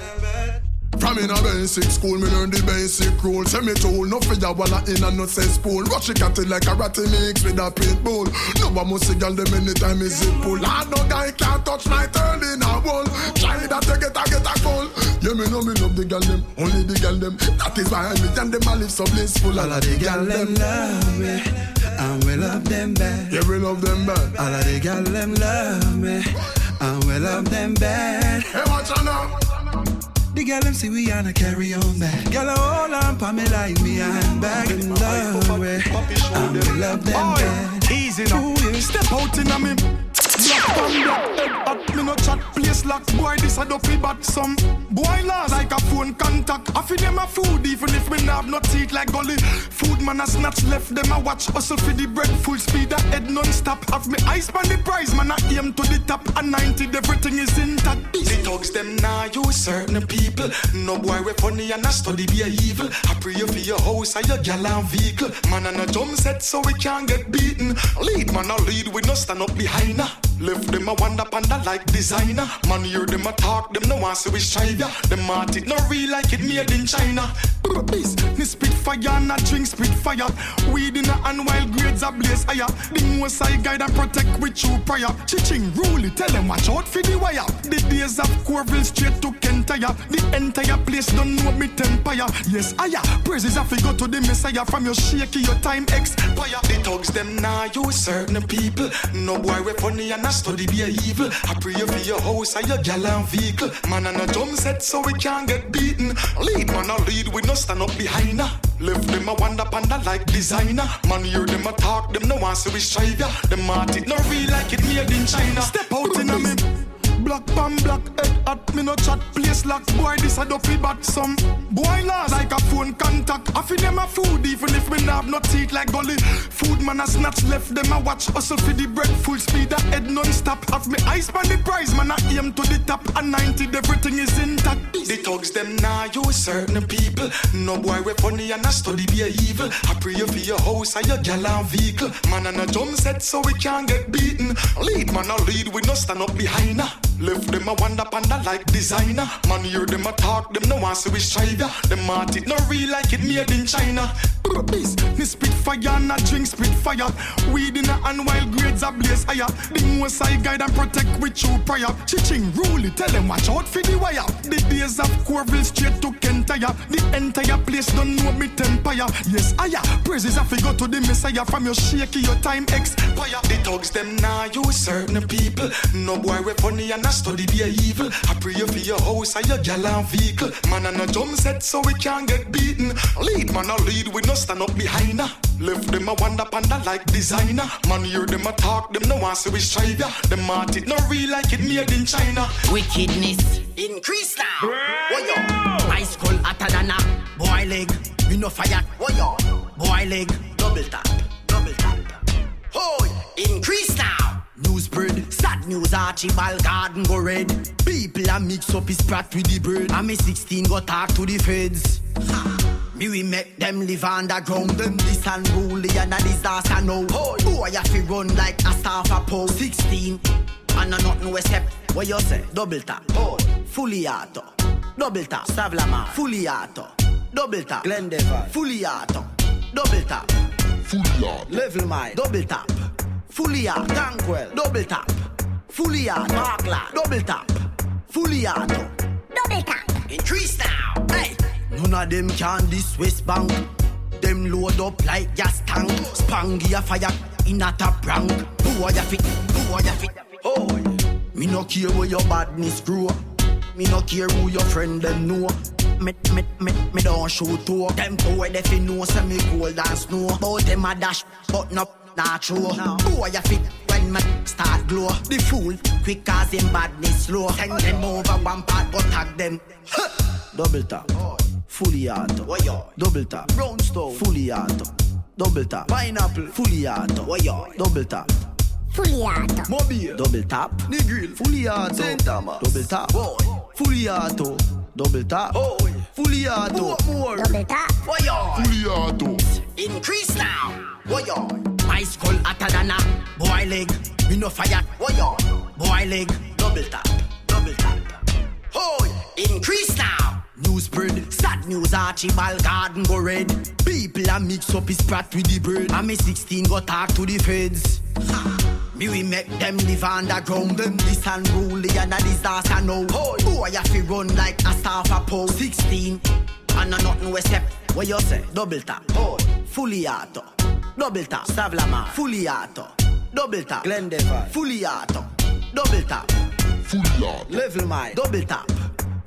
From in a basic school, me learn the basic rules. Say me told, no figure walla in and no cesspool. Rush it at it like a ratty mix with a pitbull. No one must see girl them anytime is zip pull. And no guy can't touch my turn in a wall. Try that to get a get a call. Yeah, me know me love the girl them, only the girl them. That is why me and them a live so blissful. All of the girl them love me, and we love them bad. Yeah, we love them bad. All of the girl them love me, and we love them bad. Hey, watch out now. The girl them see we on a carry on back. Girl a hold on pa me like me handbag. In love way, I'm in love them bad. Easy now. Step out in a me. Black on black, head hot, me no chat, place lock. Boy, this a dopey bat, some boy laws like a phone contact. I feed them a food, even if me have no teeth like gully. Food man a snatch left, them a watch hustle for the bread. Full speed, a head non-stop. Have me eyes on the prize, man I aim to the top. And ninety, everything is intact. The thugs them now use certain people. No boy we funny and I study be a evil. I pray you for your house and your gal and vehicle. Man and a jump set so we can't get beaten. Lead man a lead, we no stand up behind her. Left them a wonder panda like designer. Man hear them a talk, them no want see we strive ya. Them heart it no real like it made in China. Peace, me spit fire and I drink spit fire. Weed in a and wild grades a blaze higher. The most I guide and protect with true prayer. Chiching rule tell them watch out for the wire. The days of Corville straight to Kentire. The entire place don't know me empire. Yes, aya, praises have to go to the Messiah. From your shaky your time expire. The thugs them now use certain people. No boy we funny and I study be a evil. I pray you for your house and your gal and vehicle. Man and a jump set so we can't get beaten. Lead man a lead, we no stand up behind her. Left them a wonder panda like designer. Man hear them a talk, them no want see we strive ya. Them heart it no real like it made in China. Step out in a me. Black pan black head hot, me no chat, place lock. Boy, this a dopey bat, some boy laws like a phone contact. I feed them a food, even if me have no teeth like gully. Food man a snatch left, them a watch hustle for the bread. Full speed, a head non-stop. Have me eyes on the prize, man I aim to the top. And ninety, everything is intact. The thugs them now use certain people. No boy we funny and I study be a evil. I pray you for your house and your gal and vehicle. Man and a jump set so we can't get beaten. Lead man a lead, we no stand up behind her. Left them a wonder panda like designer. Man hear them a talk, them no want see we strive ya. Them heart it no real like it made in China. Peace, me spit fire and I drink spit fire. Weed in a and wild grades a blaze higher. The most I guide and protect with true prayer. Chiching rule tell them watch out for the wire. The days of Corville straight to Kentire. The entire place don't know me empire. Yes, aya, praises have to go to the Messiah. From your shaky your time expire. The thugs them now use certain people. No boy we funny and I study be a evil. I pray you for your house and your gal and vehicle. Man and a jump set so we can't get beaten. Lead man a lead, we no stand up behind her. Left them a wonder panda like designer. Man hear them a talk, them no want see we strive ya. Them heart it no real like it made in China. Wickedness increase now. Oh yo, ice cold hotter than a boy leg. We no fire. Oh yo, boy leg. Double tap, double tap. Oh, increase now. News spread, sad news Archibald Garden go red. People a mix up his brat with the bird. And me sixteen go talk to the feds. Ha. Me we make them live underground. Them this unruly and a disaster now. Oh, boy you fi run like a staff a pole. Sixteen and a nothing except what you say. Double tap, oh, fully auto. Double tap, Savlamar, fully auto. Double tap, Glendeval, fully auto. Double tap, fully auto. Level my, double tap. Fully out, Tankwell, double tap. Fully out, Markland, double tap. Fully out, double tap. Increase now, hey. None of them can this West Bank. Them load up like gas tank. Spangy a fire in a top rank. Boy ya fit, boy ya fit. Oh, me no care where your badness grow. Me no care who your friend them know. Me, me, me, me don't show to them boy they fi know say me cold and snow. But them a dash, but no. Not true. No. Boy, you fit when my start glow. The fool, quick cause him badness slow. Send them over one part, but tag them. Double tap, oh. Fully auto. Oh, double tap, brownstone. Fully auto. Double tap, pineapple. Fully auto. Oh, double tap, fully auto. Mobile. Double tap, Negril. Fully auto. Saint Thomas. Double tap, boy. Fully auto. Double tap, oh. Fully auto. More. Double tap, oh, fully auto. Increase now. Oh, ice cold hotter than a boy leg. Me no fire. Oh yo, boy leg. Double tap, double tap. Oh, increase now. News spread, sad news Archibald Garden go red. People a mix up his brat with the bird. And me sixteen go talk to the feds. Ha. Me we make them live underground. Them this unruly and a disaster now. Oh, boy you fi run like a staff a pole. Sixteen and a nothing except what you say. Double tap, oh, fully auto. Double tap, Savlamar, fully auto. Double tap, Glendeval, fully auto. Double tap, fully auto. Level my, double tap,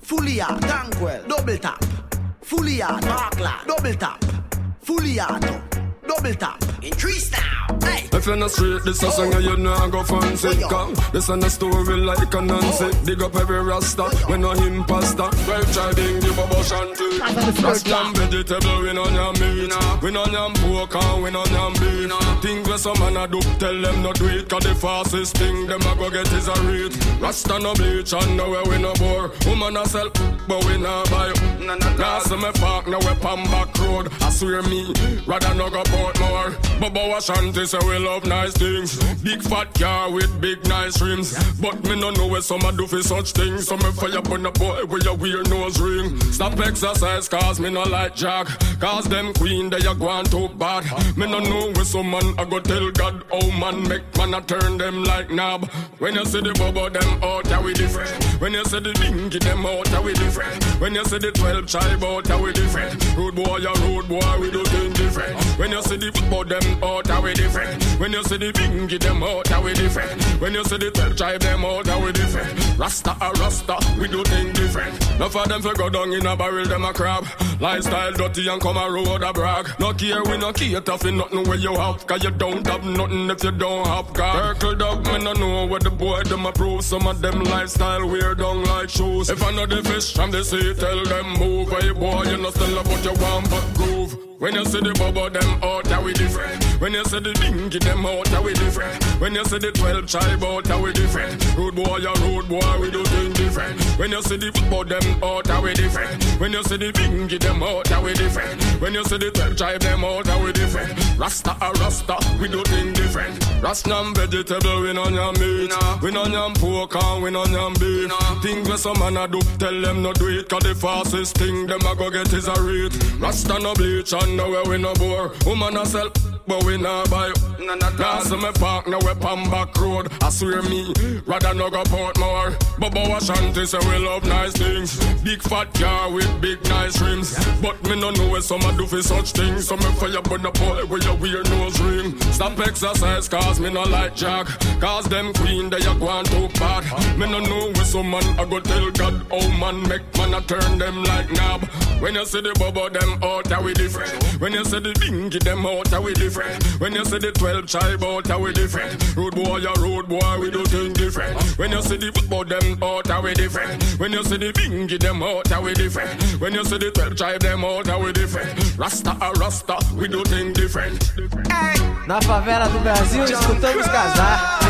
fully hard, Tankwell, double tap. Fully hard, Markland, double tap. Fully hard, double tap. Increase now, hey. If you're not straight, this a song you know go fancy. Come, this a story like a Nancy. Dig up every rasta, when no imposter. Well, try ding, give a bush and tea. Rasta and vegetable, we no yam meat. We no yam pork and we no yam beef. Things where some man a do, tell them not do it. Cause the fastest thing them a go get is a rate. Rasta no bleach and nowhere we no bore. Woman a sell, but we no buy. Now see me park, now we pan back road. I swear me, rather no go Portmore. Bubba Ashanti say we love nice things. Big fat car with big nice rims. But me no know where some a do for such things. So me fire burn a boy with your weird nose ring. Stop exercise cause me no like Jack. Cause them queen they a gone too bad. Me no know where some man I go tell God. Oh man make man a turn them like knob. When you see the bubba them out how we different. When you see the dingy them out how we different. When you see the twelve child out how we different. Road boy a road boy we do things different. When you see the football them out how we different. When you see the bingy them out how we different. When you see the twelve tribe them out how we different. Rasta a rasta, we do things different. Enough of them for go down in a barrel them a crab. Lifestyle dirty and come a road a brag. No care we no cater for nothing where you have. Cause you don't have nothing if you don't have car. Circle dog me no know what the boy them approve. Some of them lifestyle wear down like shoes. If I know the fish from the sea tell them move. Hey boy you no still about your want but groove. When you see the bubble them out how we different. When you see the dingy them out how we different. When you see the twelve tribe out how we different. Road boy a road boy we do things different. When you see the football them out how we different. When you see the bingy them out how we different. When you see the twelve tribe them out how we different. Rasta a rasta we do things different. Rasta and vegetable we no yam meat. We no yam pork and we no yam beef. Things where some man a do tell them no do it. Cause the fastest thing them a go get is a rate. Rasta no bleach and nowhere we no bore. Woman a sell, but we no buy. Now see me park, now we pan back road. I swear me, rather no go Portmore. Bubba Ashanti say we love nice things. Big fat car with big nice rims. But me no know where some a do for such things. So me fire burn a boy with your weird nose ring. Stop exercise cause me no like Jack. Cause them queen they a gone too bad. Me no know where some man I go tell God. Oh man make man a turn them like knob. When you see the bubba them out how we different. When you see the bingy them out how we different. When you see the twelve tribe out how we different. Road boy a road boy we do things different. When you see the football them out how we different. When you see the bingy them out how we different. When you see the twelve tribe them out how we different. Rasta a rasta we do things different. Hey. Na favela do Brasil escutamos casar.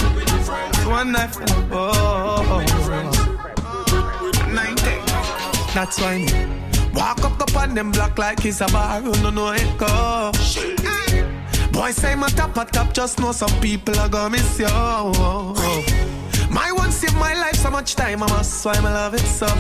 One knife. Oh, oh, oh. nineteen. That's why me walk up up on them block like it's a bar. You don't know it go. Boy say my top a top, just know some people are gonna miss you. My one saved my life so much time, I must why I love it so.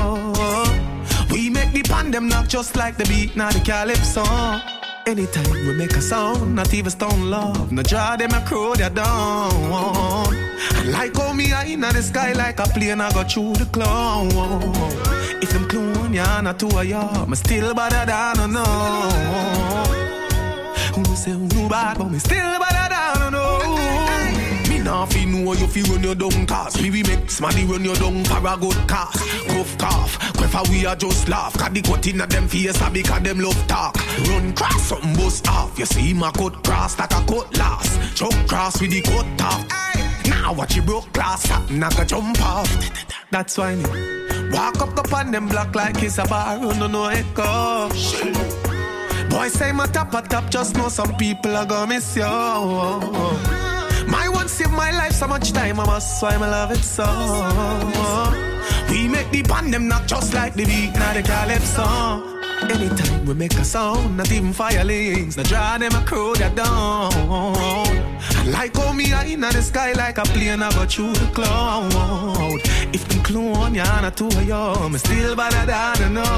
We make the pan them knock just like the beat, now the calypso. Anytime we make a sound, not even stone love. No draw them a crow, they're down. And like how me I in the sky like a plane, I go through the cloud. If them clone ya, not two of ya, me still better than I know. Who say who bad, but me still better than I know. Me nah fi know you fi run your dung cause me we make money run your dung for a good cause. Cuff cough, queffa we a just laugh. Cause the cut inna them face a because them love talk. Run cross something bust off. You see my cut cross like a cutlass. Choke cross with the cut off. Now watch you broke glass, something like a jump off. That's why me walk up up on them block like it's a bar. You don't know it go. Boy say my top a top, just know some people are gonna miss you. My one saved my life so much time, I must why I love it so. We make the band them knock just like the beat, now the calypso. Anytime we make a sound, not even firelings, not draw them a crow that down. And like how me I in the sky like a plane, I go through the cloud. If them clone ya, not two of you, me still better than I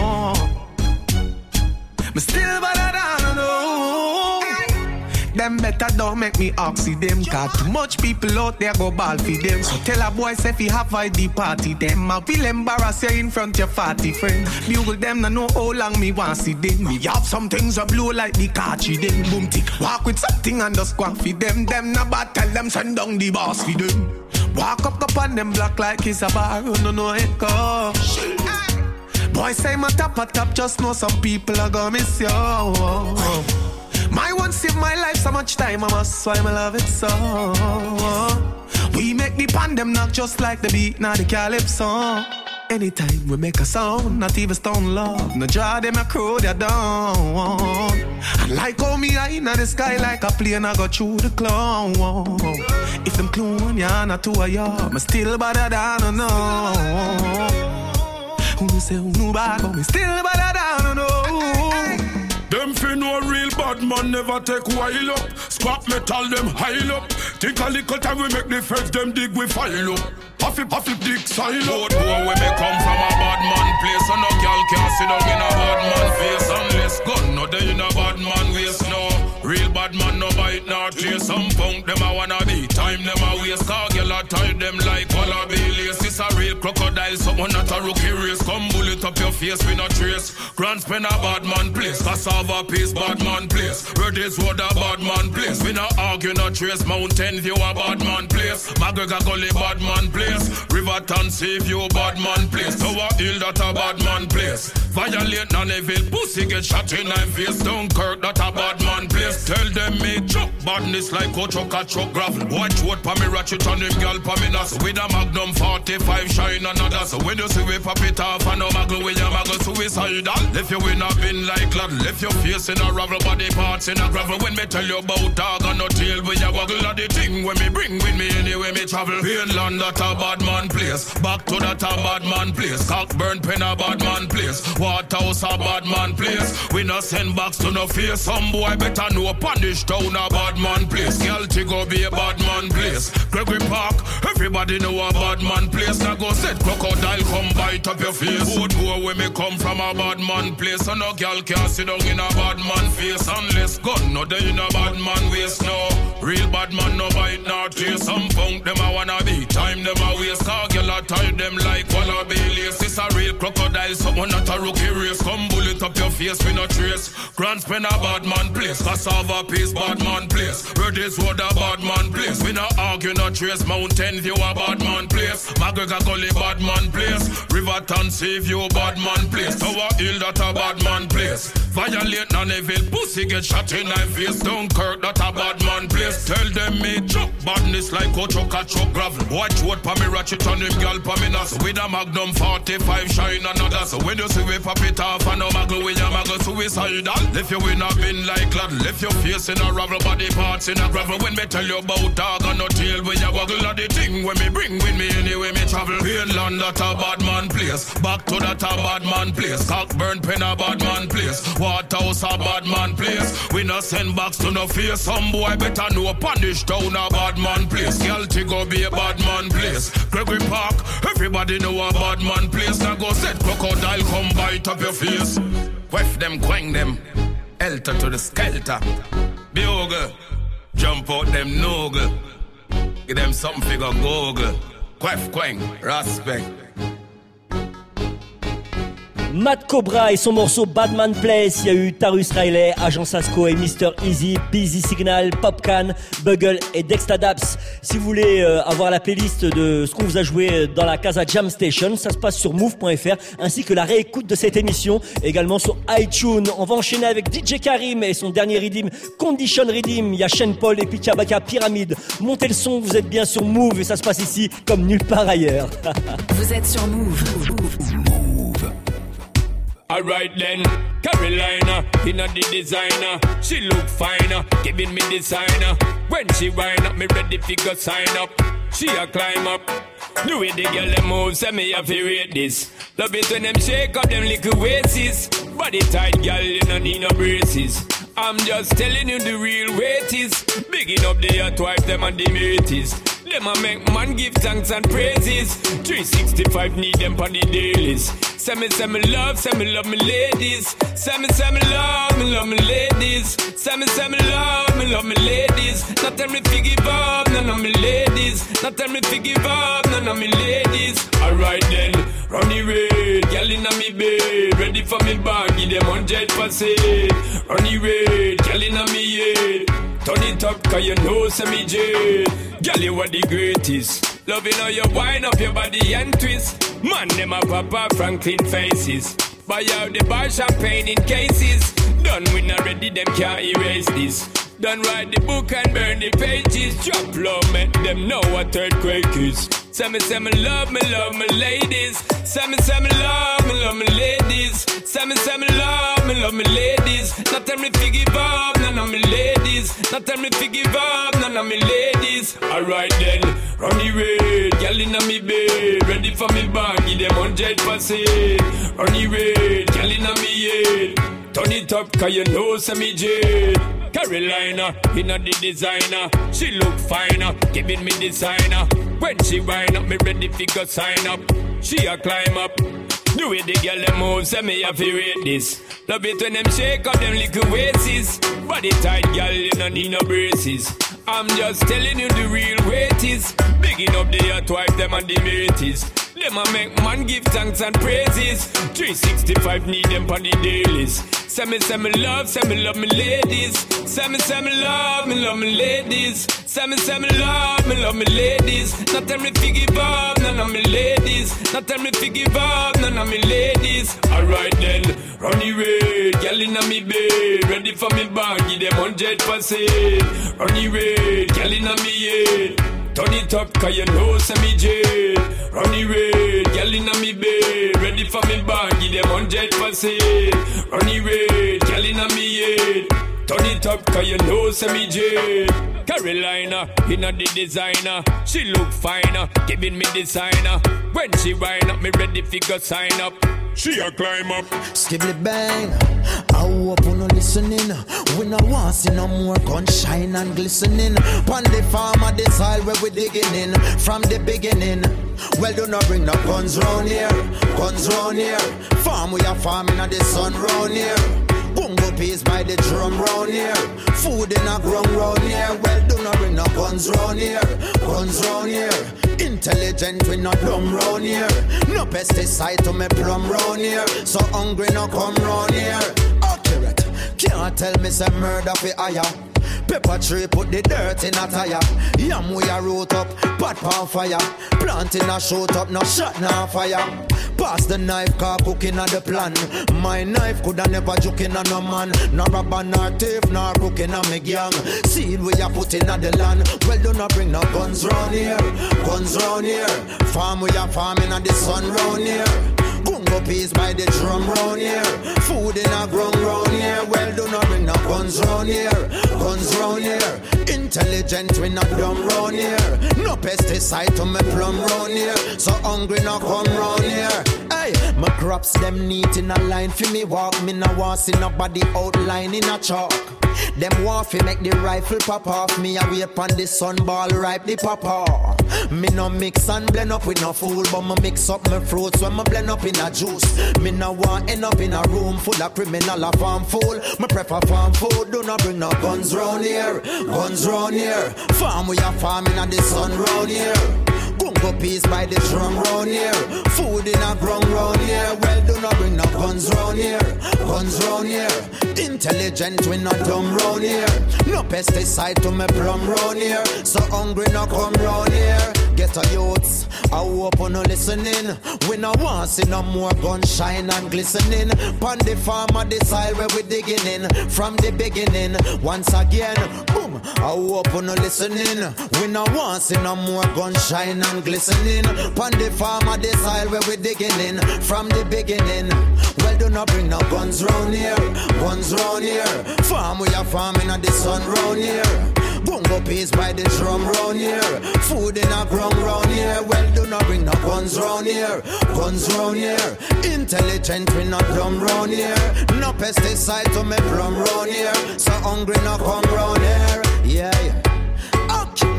know. Me still better than I know. Them better don't make me oxy them. Cause too much people out there go ball for them. So tell a boy say if he have I D party them. I will embarrass you in front of your party friend. Bugle them no know how long me want see them. Me have some things that blow like the catchy them. Boom tick, walk with something and the squawk for them. Them no bad, tell them send down the boss for them. Walk up up on them black like it's a bar. No know it go. Boy say my top a top, just know some people are gonna miss you. My one saved my life so much time, I must why I love it so. We make the pan them knock just like the beat, now the calypso. Anytime we make a sound, not even stone love. No draw them a crow, they're down. And like how me I in the sky like a plane, I go through the cloud. If them clone, yeah, not two of y'all, me still better than no. Who say who know bad, but me still better than no. Them fi no real bad man never take while up. Scrap metal them high up. Think a little time we make the feds them dig we file up. Puffy puffy dig silo. Boy, boy, we may come from a bad man place, and no girl can't sit down in a bad man face unless gun no day in a bad man waist no. Real bad man no bite nor chase. Some punk them a wanna be time them a waste. Car girl a tie them like wallaby lace. This a real crocodile, someone not a rookie race. Come bullet up your face with no trace. Grand spend a bad man place. Cassava piece bad man place. Red is what a bad man place. We no argue no trace. Mountain View a bad man place. McGregor Gully bad man place. Riverton Save You bad man place. Tower Hill that a bad man place. Violate Noneville pussy get shot in nine face. Dunkirk that a bad man place. Tell them me chuck badness like a truck a truck gravel. Watch what pa me ratchet on him girl pa me nas. With a Magnum forty-five shine another. So when you see we pop it off and no muggle with your muggle suicidal. Left you in a bin like lad. Left your face in a ravel, body parts in a gravel. When me tell you about dog and no tail when you waggle of the thing when me bring with me anyway me travel. Mainland that a bad man place. Back to that a bad man place. Cockburn Pen a bad man place. Waterhouse a bad man place. We no send backs to no face. Some boy better know punish down a bad man place. Guilty go be a bad man place. Gregory Park, everybody know a bad man place. Now go set crocodile come bite up your face. Good boy when me come from a bad man place. So no girl can sit down in a bad man face. Unless gun no day in a bad man waist no. Real bad man no bite nor chase. Some punk them a wanna be time them a waste. Car girl a tie them like wallaby lace. This a real crocodile, someone not a rookie race. Come bullet up your face with no trace. Grand spend a bad man place. Cassava piece bad man place. Red is what a bad man place. We no argue no trace. Mountain View a bad man place. McGregor Gully bad man place. Riverton Save You bad man place. Tower Hill that a bad man place. Violate Noneville pussy get shot in nine face. Dunkirk that a bad man place. Tell them me chuck badness like a truck a truck gravel. Watch what pa me ratchet on him girl pa me nas. With a Magnum forty-five shine another. So when you see we pop it off and no muggle with your muggle suicidal. Left you in a bin like lad. Left your face in a ravel, body parts in a gravel. When me tell you about dog and no tail when you waggle of the thing when me bring with me anyway me travel. Mainland that a bad man place. Back to that a bad man place. Cockburn Pen a bad man place. Waterhouse a bad man place. We no send backs to no face. Some boy better know punish down a bad man place. Guilty go be a bad man place. Gregory Park, everybody know a bad man place. Now go set crocodile come bite up your face. Weft them, quang them. Elter to the skelter. Bugle, jump out them nogle. Give them something figure google. Quef, quang, respect. Matt Cobra et son morceau Badman Place. Il y a eu Tarus Riley, Agent Sasco et mister Easy, Busy Signal, Popcan, Bugle et Dexta Daps. Si vous voulez euh, avoir la playlist de ce qu'on vous a joué dans la Casa Jam Station, ça se passe sur move point f r, ainsi que la réécoute de cette émission, également sur iTunes. On va enchaîner avec D J Karim et son dernier redeem, Condition Redeem. Il y a Shane Paul et Pikabaka Pyramide. Montez le son, vous êtes bien sur Move et ça se passe ici comme nulle part ailleurs. Vous êtes sur Move. Alright then, Carolina, inna the designer. She look finer, giving me designer. When she wind up, me ready fi go sign up. She a climb up. The way the girl them move, say me have to rate this. Love it when them shake up them little waists. Body tight, girl, you no need no braces. I'm just telling you the real weight is. Bigging up the hot wife, them and the mates. Them a make man give thanks and praises. three sixty-five need them on the dailies. Say me, say me love, say me love me ladies. Say me, say me love, me love me ladies. Say me, say me love, me love me ladies. Not tell me to give up, none of me ladies. Not tell me to give up, none of me ladies. Alright then, run the raid, girl inna me bed, ready for me bag, give them hundred percent. Run the raid, girl inna me head, turn it up 'cause you know say me jade. Girl you are the greatest, loving how you wind up your body and twist. Man them a Papa Franklin faces, buy out the bar champagne in cases. Done with not ready, them can't erase this. Done write the book and burn the pages. Drop low, make them know what earthquake is. Say me, say me love, me love me ladies. Say me, say me love, me love me ladies. Say me, say me love, me love me ladies. Not tell me to give up, none of me ladies. Not tell me to give up, none of me ladies. Alright then, run the raid, girl inna me bed, ready for me bag, give them hundred percent. Run the raid, girl inna me head, turn it up 'cause you know say me jade. Carolina, inna the designer, she look finer, giving me designer. When she wind up, me ready fi go sign up. She a climb up, the way the girl them move, say me have to rate this. Love it when them shake up them little waists. Body tight, girl, you no need no braces. I'm just telling you the real weight is. Bigging up the hot wife, them and the mates. Them a make man give thanks and praises. three sixty-five need them on the dailies. Say me, say me love, say me love me ladies. Say me, say me love, me love me ladies. Say me, say me love, me love me ladies. Not tell me to give up, none of me ladies. Not tell me to give up, none of me ladies. Alright then, run the raid, girl inna me bed, ready for me bag, give them hundred percent. Run the raid, girl inna me head, turn it up 'cause you know say me jade. Run the raid, girl inna me bed, ready for me bag, give them hundred percent. Run the raid, girl inna me head, turn it up 'cause you know say me jade. Carolina, inna the designer, she look finer, giving me designer. When she wind up, me ready fi go sign up. She a climb up. Skibble bang, I hope you no listening. We no want see no more gun shine and glistening. Pon the farm of the soil where we digging in from the beginning. Well, do not bring no guns round here, guns round here. Farm we are farming at the sun round here. Bungo peas by the drum round here. Food in a ground round here. Well, do not bring no guns round here, guns round here. Intelligent, we not dumb round here. No pesticide to me plum round here. So hungry no come round here. Accurate, can't tell me some murder for hire. Pepper tree put the dirt in a tire. Yam we a root up, pot pan fire. Planting a shoot up, no shot, no fire. Pass the knife, car cooking on the plan. My knife coulda never joking on no man. No robber, nor thief, nor cooking on me gang. Seed we a put in on the land. Well, do not bring no guns round here, guns round here. Farm we a farming on the sun round here. Bungo peas by the drum round here. Food in a ground round here. Well, do not bring no guns round here, guns round here. Intelligent, we not dumb round here. No pesticide to me plum round here. So hungry no come round here. Hey, my crops them neat in a line for me walk. Me no want see nobody outline in a chalk. Them want fi make the rifle pop off. Me a wait on the sunball ripe the papa. Me no mix and blend up with no food, but me mix up my fruits when me blend up in a juice. Me no want end up in a room full of criminal or farm fool. Me prefer farm food. Do not bring no guns round here, guns round here. Farm we a farming at the sun round here. Bungo peas by the drum round here. Food in a ground round here. Well, do not bring no guns round here, guns round here. Intelligent, we not dumb round here. No pesticide to me plum round here. So hungry no come round here. Get a youths, I hope you no listening. We no want see no more gun shine and glistening. Pon the farm of the soil where we digging in from the beginning. Once again, boom, I hope you no listening. We no want see no more gun shine and glistening. Pon the farm of the soil where we digging in from the beginning. Well, do not bring no guns round here, guns round here. Farm we are farming at the sun round here. Bungo peas by the drum round here. Food in a ground round here. Well, do not bring no guns round here, guns round here. Intelligent, we not dumb round here. No pesticide to me plum round here. So hungry no come round here. Yeah, yeah. Okay.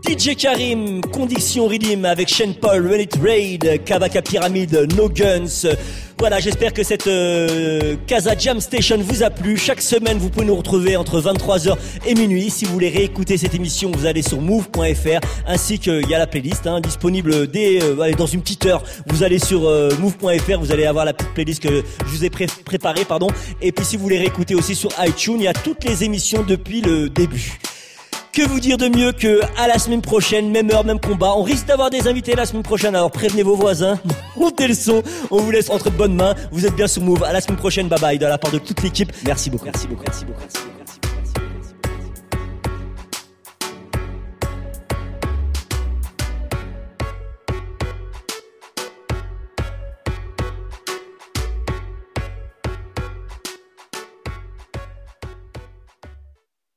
D J Karim, Condition Redeem avec Shane Paul, Run It Raid, Kavaka Pyramid, No Guns. Voilà, j'espère que cette euh, Casa Jam Station vous a plu. Chaque semaine, vous pouvez nous retrouver entre vingt-trois heures et minuit. Si vous voulez réécouter cette émission, vous allez sur move point f r, ainsi qu'il y a la playlist hein, disponible dès euh, allez, dans une petite heure. Vous allez sur euh, move point f r, vous allez avoir la petite playlist que je vous ai pré- préparée, pardon. Et puis si vous voulez réécouter aussi sur iTunes, il y a toutes les émissions depuis le début. Que vous dire de mieux que à la semaine prochaine, même heure, même combat. On risque d'avoir des invités la semaine prochaine, alors prévenez vos voisins. Montez le son, on vous laisse entre de bonnes mains. Vous êtes bien sur Move. À la semaine prochaine, bye bye, de la part de toute l'équipe. Merci beaucoup, merci beaucoup, merci beaucoup. Merci beaucoup.